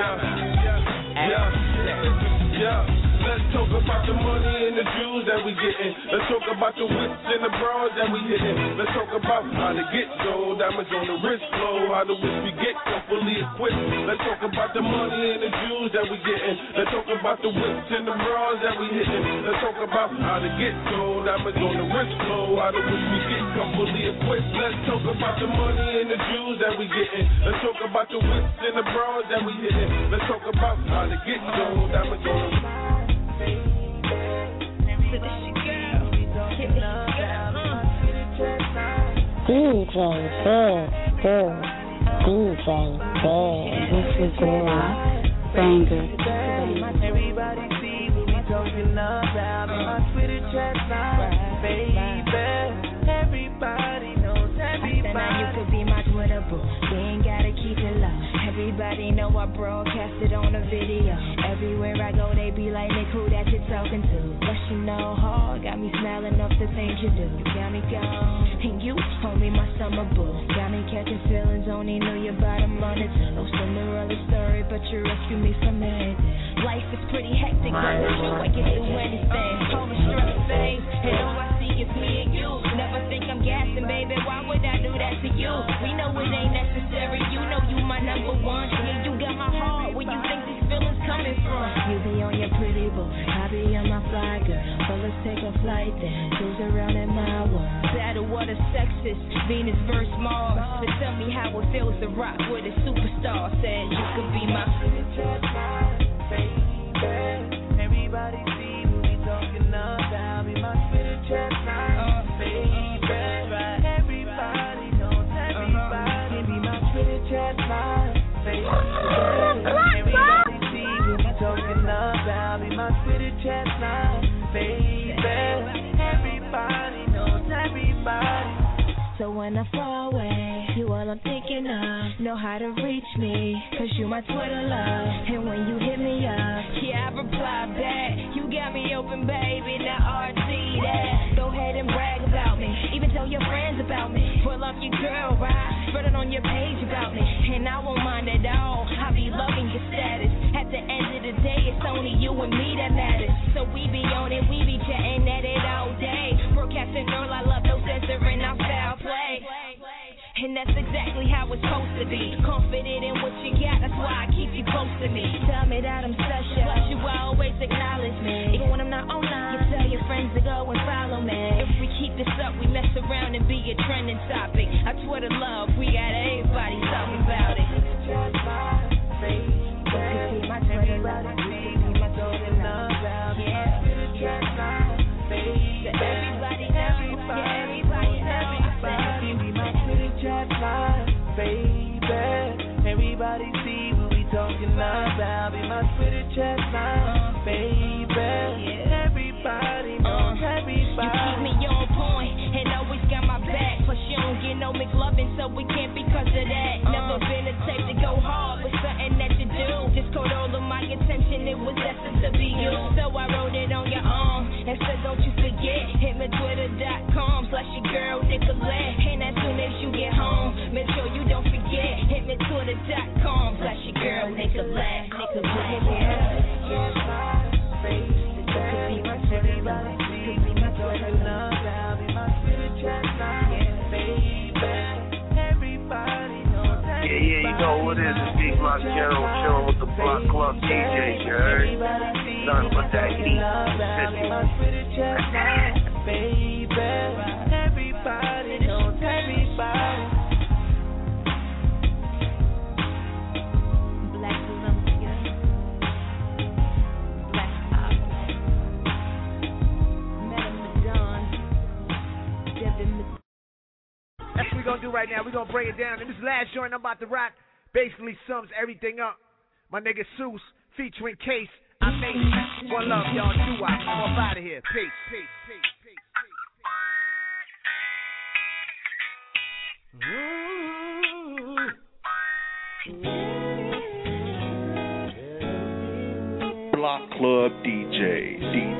Let's talk about the money and the jewels that we getting. Let's talk about the whips and the bras that we hitting. Let's talk about how to get gold, diamonds on the wrist flow, how the whips we get come fully equipped. Let's talk about the money and the jewels that we getting. Let's talk about the whips and the bras that we hitting. Let's talk about how to get gold, diamonds on the wrist flow, how the whips we get come fully equipped. Let's talk about the money and the jewels that we getting. Let's talk about the whips and the bras that we hitting. Let's talk about how to get gold, diamonds on the DJ Big, this is a banger. Everybody see what we talking about on my Twitter chat line, baby. Everybody knows everybody. Now you could be my Twitter boo. We ain't gotta keep it low. Everybody know I broadcast it on the video. Everywhere I go, they be like, Nick, who that you talking to? But you know, hard got me smiling off the things you do. Got me gone, and you told me my summer boo. Got me catching feelings, only knew you by the money. No Cinderella story, but you rescued me from it. Life is pretty hectic, but with you I can do anything. All the stress things, and all I see is me and you. Never think I'm gassing, baby. Why would I do that to you? We know it ain't necessary. You know you my number one. Yeah, you got my heart. Where you think these feelings coming from? You be on your pretty boy, I be on my fly girl. So let's take a flight then, cruise around in my world. Battle what a sexist, Venus versus Mars. But tell me how it feels to rock with a superstar. Said you could be my baby. Everybody see what we talking about. Be my Twitter chat line, baby. Everybody knows everybody. Be my Twitter chat line, baby. Everybody see what we talking about. Be my Twitter chat line, baby. Everybody knows everybody. So when I fall away, you all I'm thinking of. Know how to reach me, cause you my Twitter love. And when you hit me up, yeah, I reply back. You got me open, baby, now RT that. Go ahead and brag about me, even tell your friends about me. Pull up your girl, right? Spread it on your page about me, and I won't mind at all. I be loving your status. At the end of the day, it's only you and me that matters. So we be on it, we be chatting at it all day. Broadcasting, girl, I love no censoring, our foul play. And that's exactly how it's supposed to be. Confident in what you got, that's why I keep you close to me. Tell me that I'm special, plus you always acknowledge me. Even when I'm not online, you tell your friends to go and follow me. If we keep this up, we mess around and be a trending topic. I Twitter love, we got everybody talking about it. My Twitter love, my Twitter love, yeah. Everybody, baby. Everybody see what we talking about. Be my Twitter chat line, baby. Everybody knows everybody. You keep me on point and always got my back. Plus you don't get no McLovin', so we can't because of that. Never been a type to go hard with something that you do. Just caught all of my attention, it was destined to be you. So I wrote it on your arm and said don't you forget. Hit me Twitter.com/your girl Nicolette. And as soon as you get home, make sure you don't forget. Hit me Twitter.com/your girl Nicolette. Yeah, you know what it is. It's Big Block General chilling with the Block Club DJs, you heard? Nothing but that heat. Everybody knows everybody. Black Columbia, Black Opera, Madame Madonna, Devin. That's what we're going to do right now. We're going to break it down. And this last joint I'm about to rock, basically sums everything up. My nigga Seuss featuring Case. I made it. One love, y'all. Do I'm off out of here. Peace. Block Club DJ.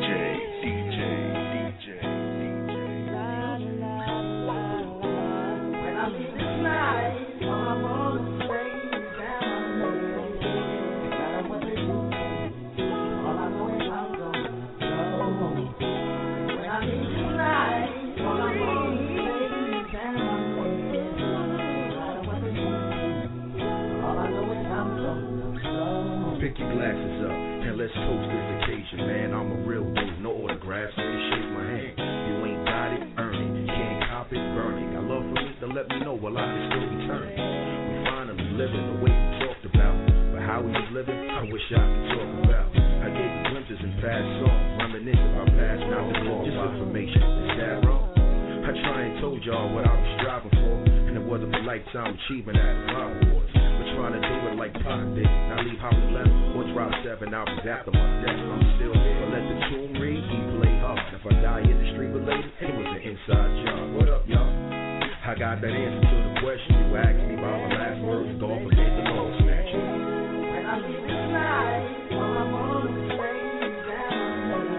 Pick your glasses up and let's toast this occasion, man. I'm a real dude, no autographs, only shake my hand. You ain't got it, earn it. You can't cop it, burn it. Got love for me, then let me know while I can still be turning. We finally living the way we talked about, but how we was living, I wish I could talk about. I gave you glimpses in past songs, reminiscing about past knowledge, just information. Is that wrong? I try and told y'all what I was striving for, and it wasn't for lifetime achievement at the Rob Awards. Trying to do it like Pac did. Now leave how we left. Or drop 7 albums after my death. I'm still here. But let the tune read, he play hard. If I die industry related, it was an inside job. What up, y'all? I got that answer to the question you asked me about my last words. Don't forget the Lord snatch. When I leave this life, all I'm on the stage down.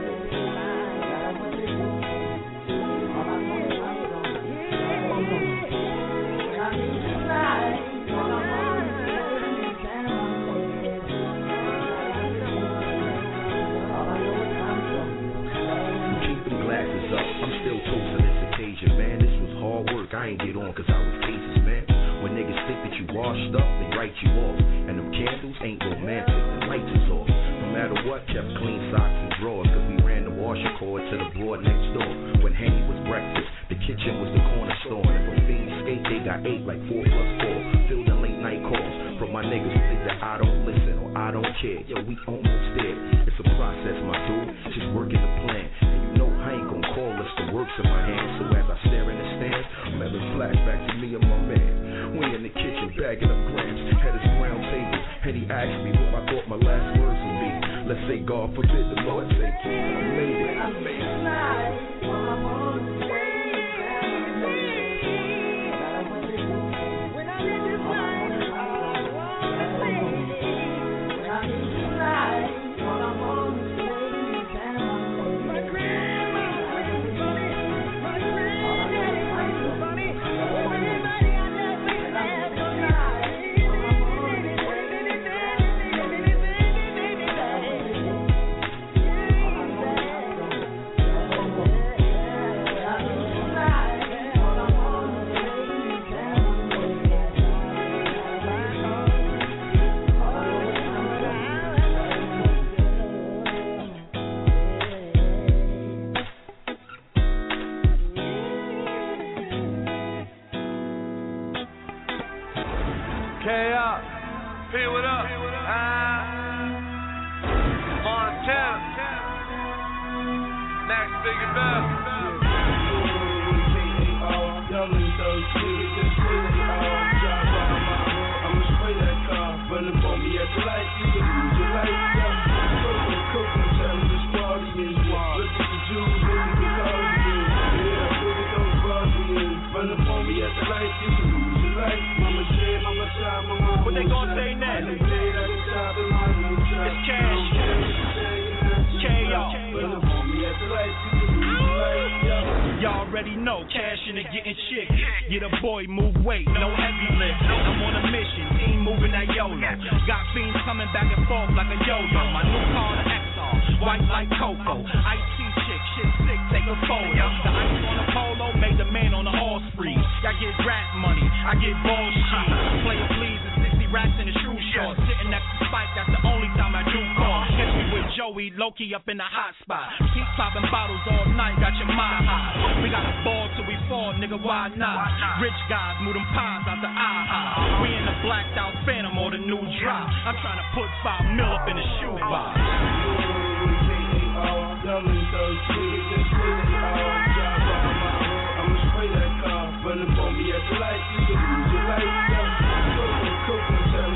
All I know is I'm gonna when I leave this life, all I'm on. I'm still toasting this occasion, man. This was hard work. I ain't get on cause I was cases, man. When niggas think that you washed up, they write you off. And them candles ain't romantic, the lights is off. No matter what, kept clean socks and drawers, cause we ran the washer cord to the board next door. When Henny was breakfast, the kitchen was the corner store. And if a fiend skate, they got 8 like 4 plus 4. Filled in late night calls from my niggas who think that I don't listen or I don't care. Yo, we almost there. It's a process, my dude, just working the plan. And you know I ain't gonna call us the works in my hands. So as I stare in the stands, I'm having flashbacks to me and my man. We in the kitchen bagging up grams, had his round table, and he asked me what I thought my last words would be. Let's say God forbid the Lord say, I made it. I made it. Up in the hot spot, keep popping bottles all night, got your mind high. We got a ball till we fall, nigga, why not? Rich guys move them pies out the eye. We in the blacked out Phantom or the new drop. I'm trying to put 5 mil up in the shoebox. I'ma spray that car, run up on me at the light, you can lose your life. Coke and tell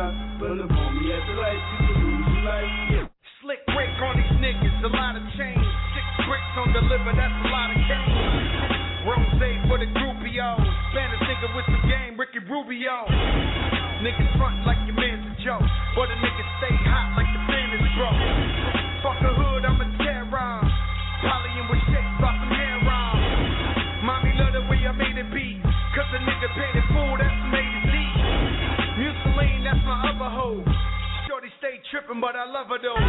stop. Pull up on me at the light, you can lose your life. Yeah. Slick break on these niggas, a lot of change. 6 bricks on the liver, that's a lot of cane. Rose for the groupie-o. Spanish nigga with some game, Ricky Rubio. Niggas front like your man's a joke, but a nigga stay hot like the fan is broke. Fuck the hood, I'm a terror. Polying with shakes, brought some hair on. Mommy love the way I made it beat, cause the nigga paid it full, that's made it deep. Museline, that's my other hoe. Shorty stay trippin', but I love her though.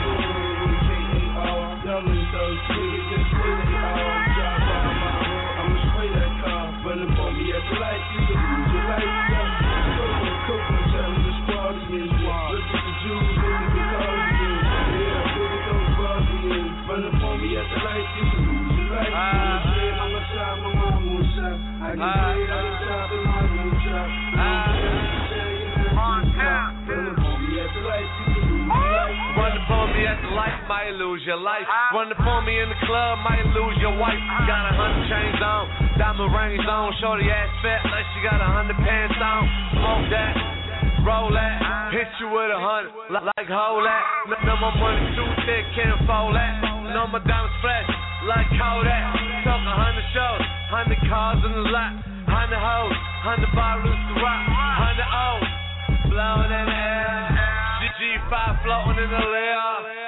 Pull up on me at the light, you can lose your life. Coke and tell them the squad is wild. Look at the Jews, look at the Caucasians. Yeah, look at those Bosnians. Pull up on me at the light, you can lose your life. Mama shot, my mama will shot. I can play out the top and my room shot. Pull up on me at the light, you can lose your life. Run up on me at the light, might lose your life. Run up on me in the club, might lose your wife. Got 100 chains on, diamond rings on. Shorty ass fat like she got 100 pants on. Smoke that, roll that, hit you with 100, like hold that. Know my money too thick, can't fold that. Know my diamonds fresh, like Kodak. Talk 100 shows, 100 cars in the lot, 100 hoes, 100 bottles to rock, 100 O's, blowing in the air. G5 floating in the layer.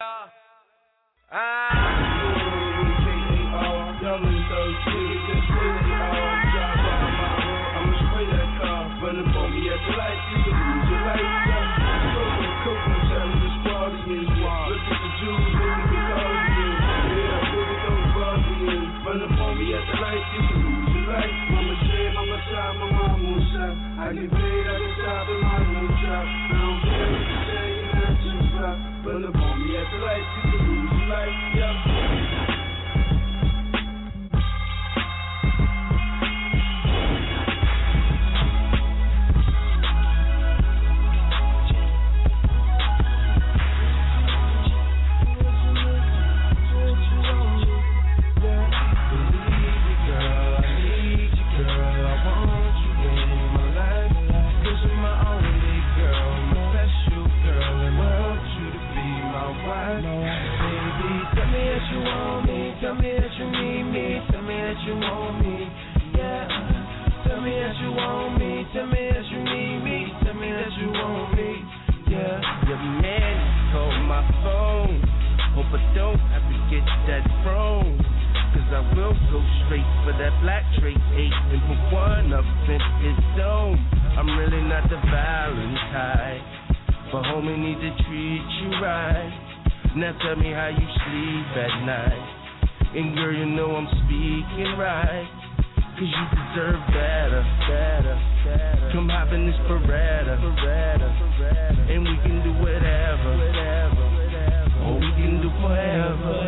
I get paid, I can stop in my room shop. I don't care what you say, you're not too far. Pull up on me at the light, you can lose your life, yeah. Now tell me how you sleep at night. And girl, you know I'm speaking right. Cause you deserve better, better, better. Come hop in this Beretta, and we can do whatever, or we can do forever.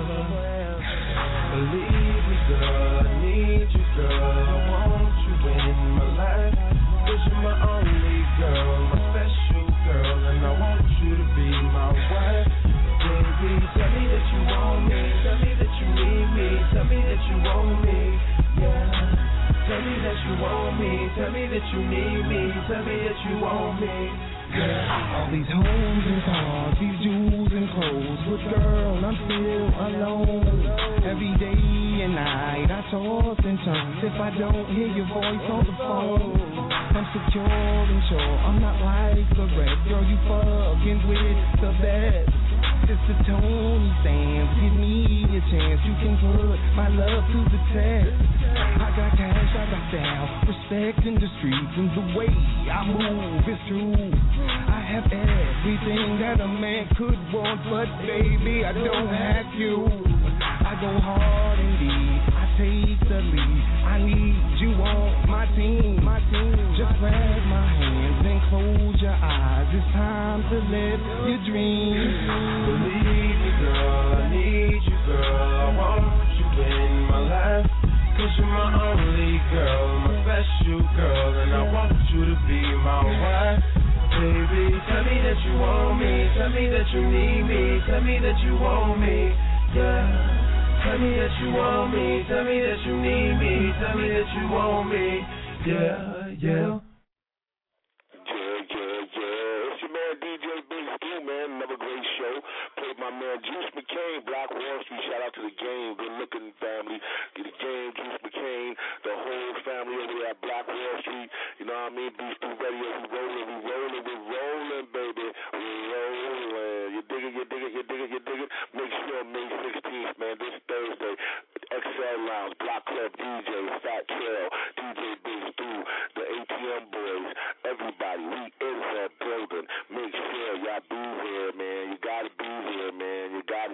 Believe me, girl, I need you, girl. I want you in my life. Cause you're my only girl, my special girl, and I want you to be my wife. Baby, tell me that you want me, tell me that you need me, tell me that you want me, yeah. Tell me that you want me, tell me that you need me, tell me that you want me, yeah. All these hoes and cars, these jewels and clothes, but girl, I'm still alone. Every day and night I toss and turn. If I don't hear your voice on the phone, I'm secure and sure I'm not like the rest. Girl, you fucking with the best. It's the Tony Sands, give me a chance. You can put my love to the test. I got cash, I got style, respect in the streets, and the way I move is true. I have everything that a man could want, but baby, I don't have you. I go hard indeed, I take the lead. I need you on my team. Just grab my hands and close your eyes. It's time to live your dreams. Believe me, girl, I need you, girl. I want you in my life. Cause you're my only girl, my special girl, and I want you to be my wife. Baby, tell me that you want me, tell me that you need me, tell me that you want me, yeah. Tell me that you want me, tell me that you need me, tell me that you want me, yeah, yeah. Yeah, yeah, yeah. man. Juice McCain, Black Wall Street. Shout out to the game. Good looking family. Get the game, Juice McCain, the whole family over there at Black Wall Street. You know what I mean? Beast Through Radio. We rolling, baby. We rolling. You dig it. Make sure May 16th, man, this Thursday, XL Lounge, Block Club DJ, Fat Trail, DJ Beast Through, the ATM Boys, everybody. We in the building. Make sure y'all be here, man. You gotta be here, man. You gotta.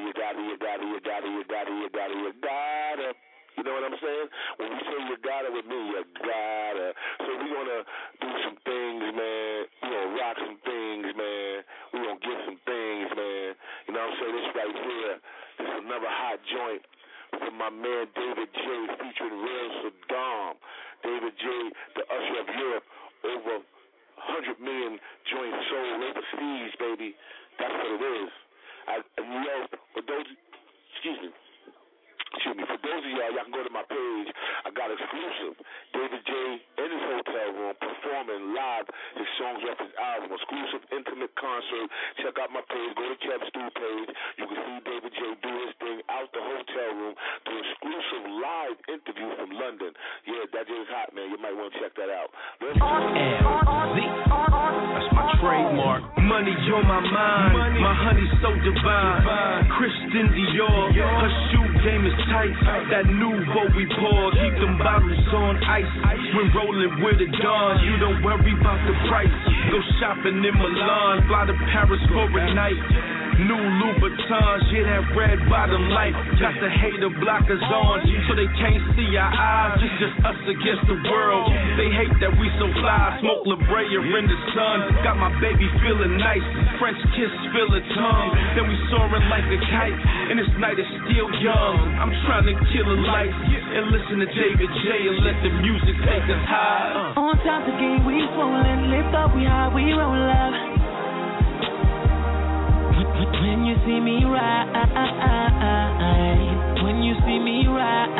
You know what I'm saying? When we say you gotta with me, you gotta. So we're gonna do some things, man. We're gonna rock some things, man. We're gonna get some things, man. You know what I'm saying? This right here, this is another hot joint from my man David J, featuring Real Saddam. David J, the usher of Europe, over 100 million joints sold overseas, baby. That's what it is. For those of y'all can go to my page. I got exclusive. David J in his hotel room performing live his songs off his album. Exclusive intimate concert. Check out my page. Go to Kev Stu page. You can see David J do his thing out the hotel room. The exclusive live interview from London. Yeah, that is hot, man. You might want to check that out. LZ. That's my trademark. Money on my mind. My honey so divine. Christian Dior. Her shoe game is tight. That Nouveau we pour. Keep them bottles on ice. When rolling with the Don, you don't worry about the price. Go shopping in Milan. Fly to Paris for a night. New Louboutins, yeah, that red bottom light. Got the hater blockers on, so they can't see our eyes. It's just us against the world. They hate that we so fly. Smoke La Brea in the sun. Got my baby feeling nice. French kiss, feel a tongue. Then we soaring like a kite. And this night is still young. I'm trying to kill the lights and listen to David J and let the music take us high. On top of the game, we swollen. Lift up, we high, we roll up. When you see me ride, when you see me ride,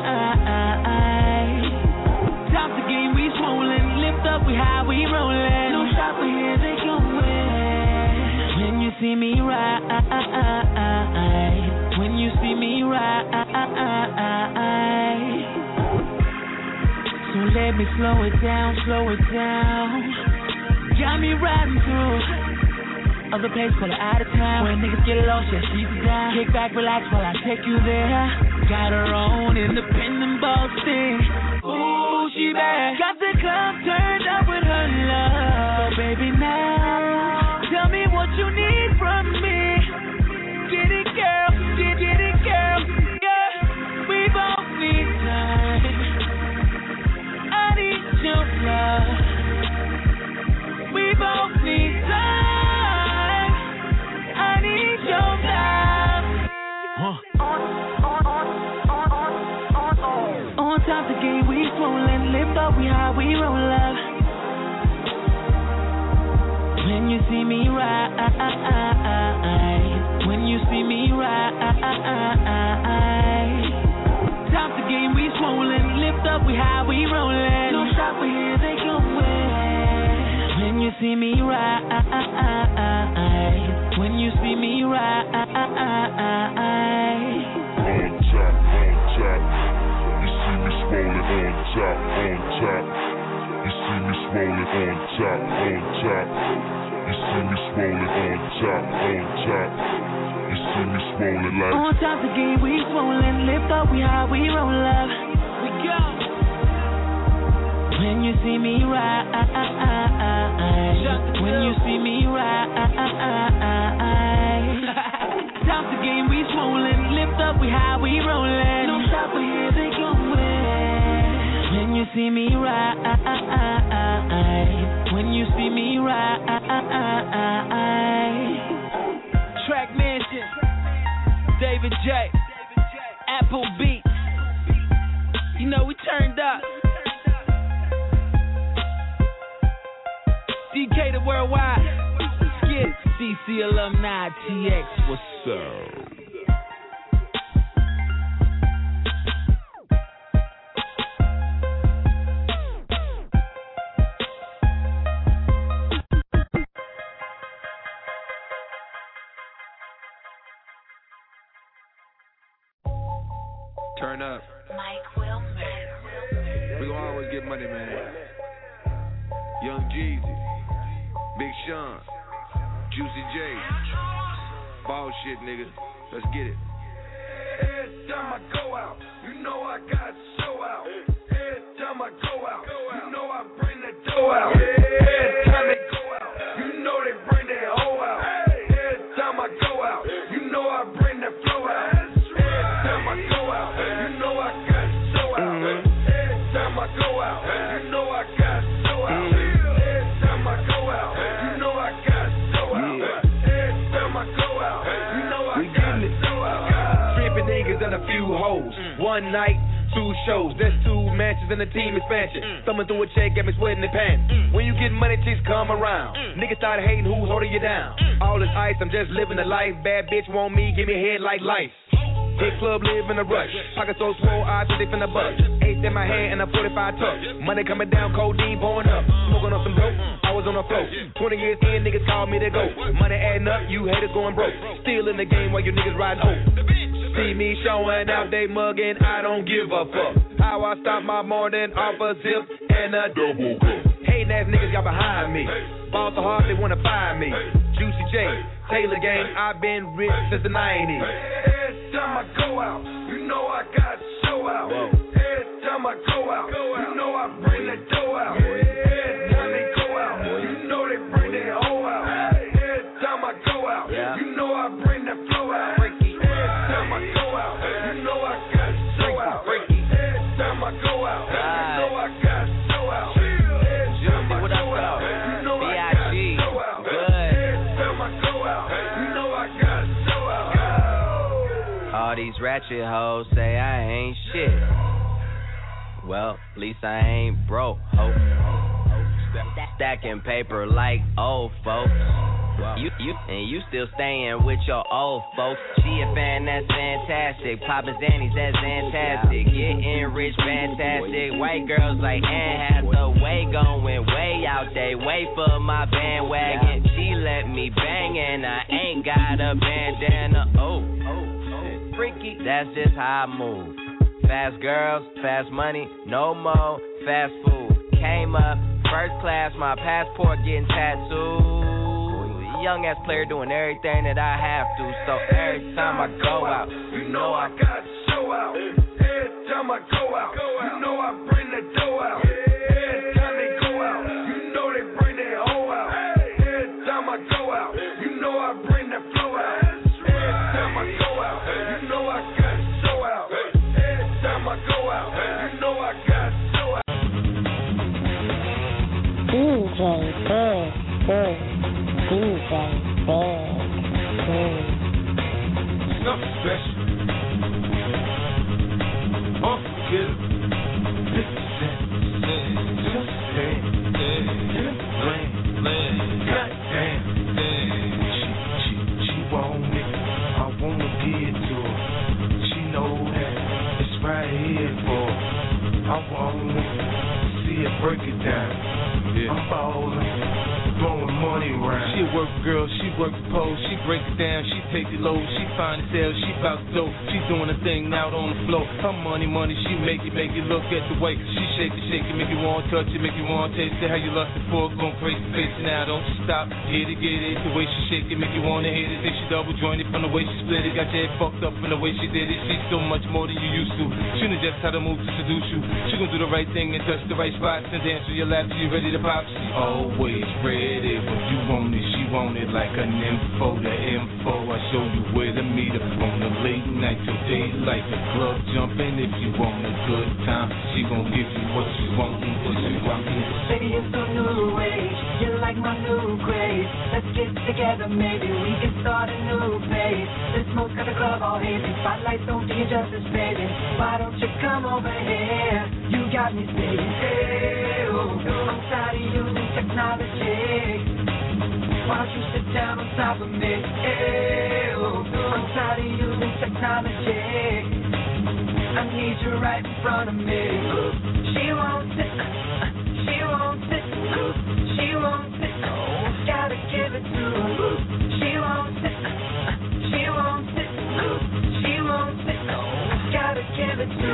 top the game, we swollen, lift up, we high, we rollin'. No shot for here, they going. When you see me ride, when you see me ride, so let me slow it down. Got me riding through other place, call her out of town. When niggas get lost, yeah, she's down. Kick back, relax while I take you there. Got her own independent boss thing. Ooh, she bad. Got the club turned up with her love, baby. Now tell me what you need from me. Get it, girl. Get it, girl. Yeah, we both need time. I need your love. We both need time. On top the game, we swollen, lift up, we high, we roll up. When you see me ride, when you see me ride, top the game, we swollen, lift up, we high, we rollin'. No shot for here, they going. When you see me ride, when you see me ride. On top, you see me swollen on top. You see me swollen on top. You see me swollen on top. You see me swollen like. On top the game, we swollen, lift up, we high, we roll up. We go. When you see me ride, when you see me ride. Top the game, we swollen, lift up, we high, we rollin'. No stop, we here, they going. When you see me ride, when you see me ride. Track Mansion, David J, Apple Beats. You know we turned up. DK the Worldwide. Skip CC Alumni TX. What's up? turn up. We gon' always get money, man. Young Jeezy, Big Sean, Juicy J. Ball shit, nigga. Let's get it. Every time I go out, you know I got to show out. Every time I go out, you know I bring the dough out. Every time they go out, you know they bring their hoe out. Every time I go out, you know I bring the flow out. Every time I go out, you know I got to show out. Every time I go out, you know I got to show out. Every time I go out, you know I got to show out. Every time I go out, you know I got to show out. Stripping niggas and a few hoes. One night, 2 shows. There's 2 mansions and a team expansion. Thumbing through a check, got me sweating the pants. When you get money, chicks come around. Niggas start hating who's holding you down. All this ice, I'm just living the life. Bad bitch want me, give me head like life. Hit club, live in a rush. Pocket so swole, eyes so they finna bust. Ace in my hand and a 45 tuck. Money coming down, codeine pouring up. Smoking on some dope, I was on the floor. 20 years in, niggas call me to go. Money adding up, you haters going broke. Still in the game while you niggas riding hope. See me showing out, they mugging, I don't give a fuck. How I stop my morning off a zip and a double cup. Hating ass niggas got behind me. Ball so hard they wanna fire me. Juicy J, Taylor Gang, I've been rich since the 90s. Every time I go out, you know I got to show out. Every time I go out, you know I bring the dough out. Every time they go out, you know they bring their hoe out. Every time I go out, you know I bring the flow out. Every time I go out, you know I got to show out. Every time I go out, you know I got to show out. Every time I go out, you know I got to show out. Every time I go out, you know I got to show out. All these ratchet hoes say I ain't shit. Well, at least I ain't broke, ho. Stacking paper like old folks. You still staying with your old folks. She a fan, that's fantastic. Poppin' Zannies, that's fantastic. Getting rich, fantastic. White girls like Anne Hathaway going way out they way for my bandwagon. She let me bang and I ain't got a bandana. Oh, freaky, that's just how I move. Fast girls, fast money, no more fast food. Came up first class, my passport getting tattooed. Young ass player doing everything that I have to. So every time I go out, you know I got to show out. Every time I go out, you know I bring the dough out. Every time they go out, you know they bring their hoe out. Every time I go out, you know I bring the flow out. Every time I go out, you know I got to show out. Every time I go out, you know I got to show out. DJ Big, DJ Big. Something special. Unforgettable. This is it. Just say it. Goddamn. She want me. I wanna give it to her. She know that it's right here for her. I wanna see her break it down. I'm ballin'. Throwing money around. She a work girl, she work the pole, she break it down, she take it low, she find it sell, she bout to go, she doing a thing out on the floor. Her money, she make it look at the way she shake it, make you want to touch it, make you want to taste it. How you lustin' for it, going crazy, face it now, don't you stop, get it, the way she shake it, make you want to hit it. Think she double jointed from the way she split it, got your head fucked up from the way she did it. She's so much more than you used to. She knows just how to move to seduce you. She gon' do the right thing and touch the right spots and dance to your lap till you ready to pop. She always ready when you want it, she want it like an info. The info, I show you where to meet her on the late night till daylight. The club jumping if you want a good time. She gon' give you what you want, what you want. Baby, it's a new age. You like my new craze. Let's get together, maybe we can start a new phase. This smoke's got the club all hazy. Spotlights don't do you justice, baby. Why don't you come over here? You got me saying, hey, oh, I'm tired of using technology. Why don't you sit down on top of me? Hey, oh, I'm tired of using technology. I need you right in front of me. She wants it. She wants it. She wants it. Gotta give it to her. She wants it. She wants it. She wants it. Gotta give it to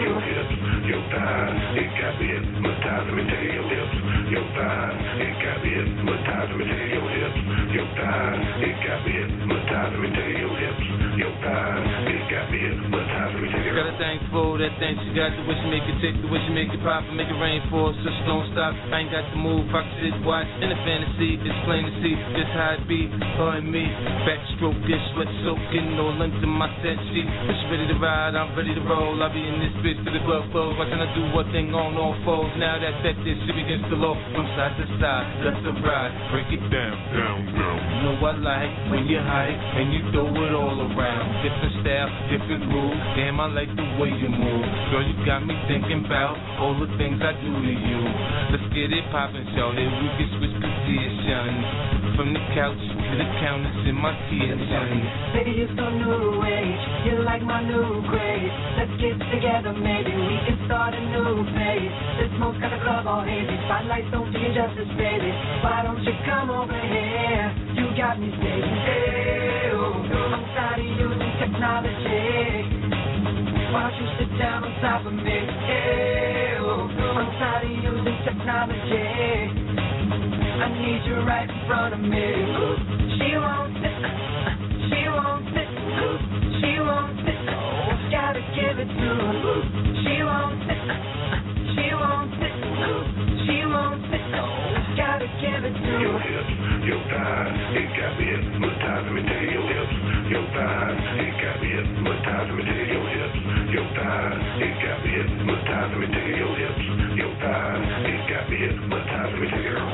it got me hypnotized. Let me tell you, your hips, your thighs, it got me hypnotized. Let me tell you. Got a thing for that thing she got, the way she make it tick, the way she make it pop and make it rain for, so she don't stop. I ain't got to move, I can sit, watch in a fantasy. It's plain to see just how it be, her and me. Backstroke, this sweat soaking all into my set sheet. When she ready to ride, I'm ready to roll. I'll be in this bitch till the club close. Watching her do what thing on all fours. Now that this she begins to low from side to side, left to right. Break it down, down, down. You know I like when you hype and you throw it all around. Different style, different move. Damn, I like the way you move. Girl, you got me thinking about all the things I do to you. Let's get it poppin', shout it. We can switch positions. From the couch to the counters in my kitchen. Baby, you're so new age. You're like my new craze. Let's get together, maybe we can start a new phase. This smoke's got the club all hazy. Spotlights don't do you justice, baby. Why don't you come over here? You got me saying, hey, oh, I'm tired of using technology. Why don't you sit down on top of me? Hey, oh, I'm tired of using technology. I need you right in front of me. She won't sit, she won't sit, she won't sit. Gotta give it to her. She won't sit, she won't sit, she won't sit. Gotta give it to her. Your hips, your thighs, it got me hypnotized. Let me tell you, your hips, your thighs, it got me hypnotized. Let me tell you, your hips, your thighs, it got me hypnotized. Let me tell you, your hips, your thighs, it got me hypnotized. Let me tell you.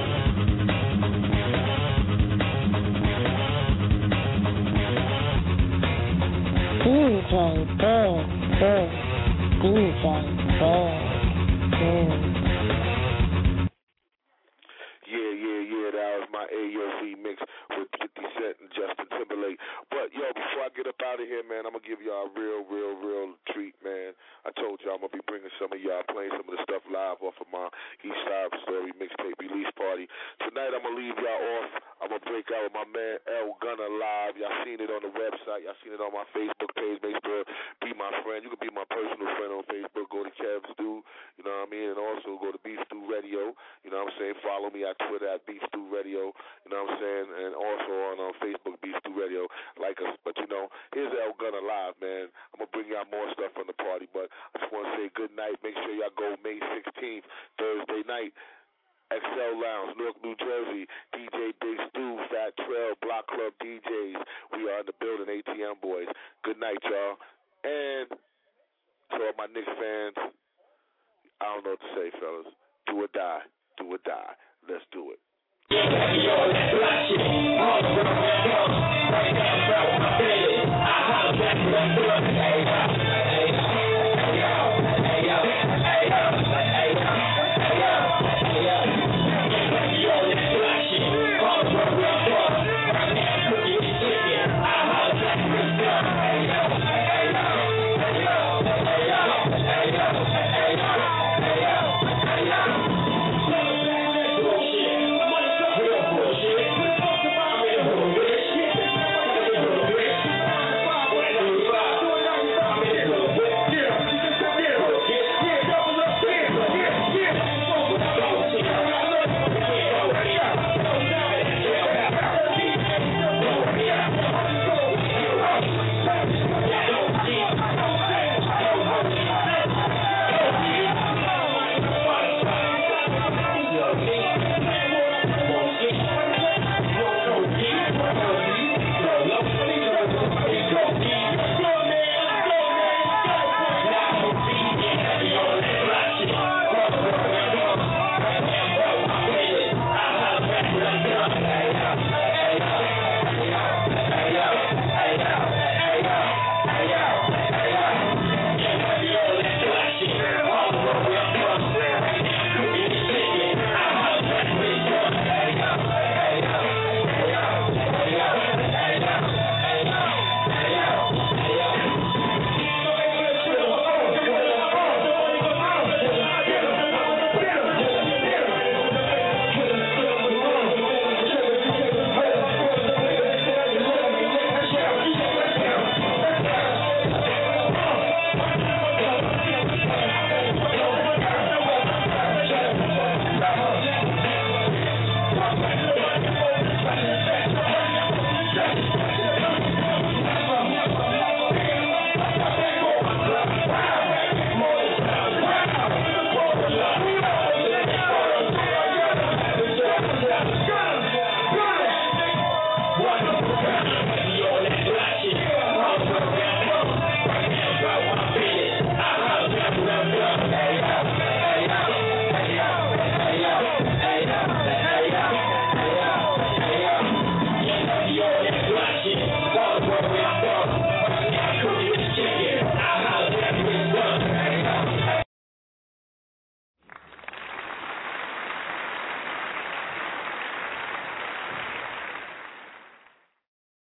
DJ Big, Yeah, that was my AOC mix with 50 Cent and Justin Timberlake. But, yo, before I get up out of here, man, I'm going to give y'all a real treat, man. I told y'all I'm going to be bringing some of y'all, playing some of the stuff live off of my East Side Story mixtape release party. Tonight, I'm going to leave y'all off. I'm going to break out with my man El Gunner live. Y'all seen it on the website. Y'all seen it on my Facebook page. Make sure be my friend. You can be my personal friend on Facebook. Go to Kev Stew, you know what I mean? And also go to Beef Stew Radio. You know what I'm saying? Follow me at Twitter at Beef Stew Radio. You know what I'm saying? And also on Facebook, Beef Stew Radio. Like us. But, you know, here's El Gunner live, man. I'm going to bring y'all more stuff from the party. But I just want to say good night. Make sure y'all go May 16th, Thursday night. XL Lounge, Newark, New Jersey, DJ Big Stew, Fat Trail, Block Club DJs. We are in the building, ATM boys. Good night, y'all. And to all my Knicks fans, I don't know what to say, fellas. Do or die. Do or die. Let's do it.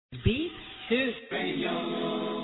Beat 2 Radio.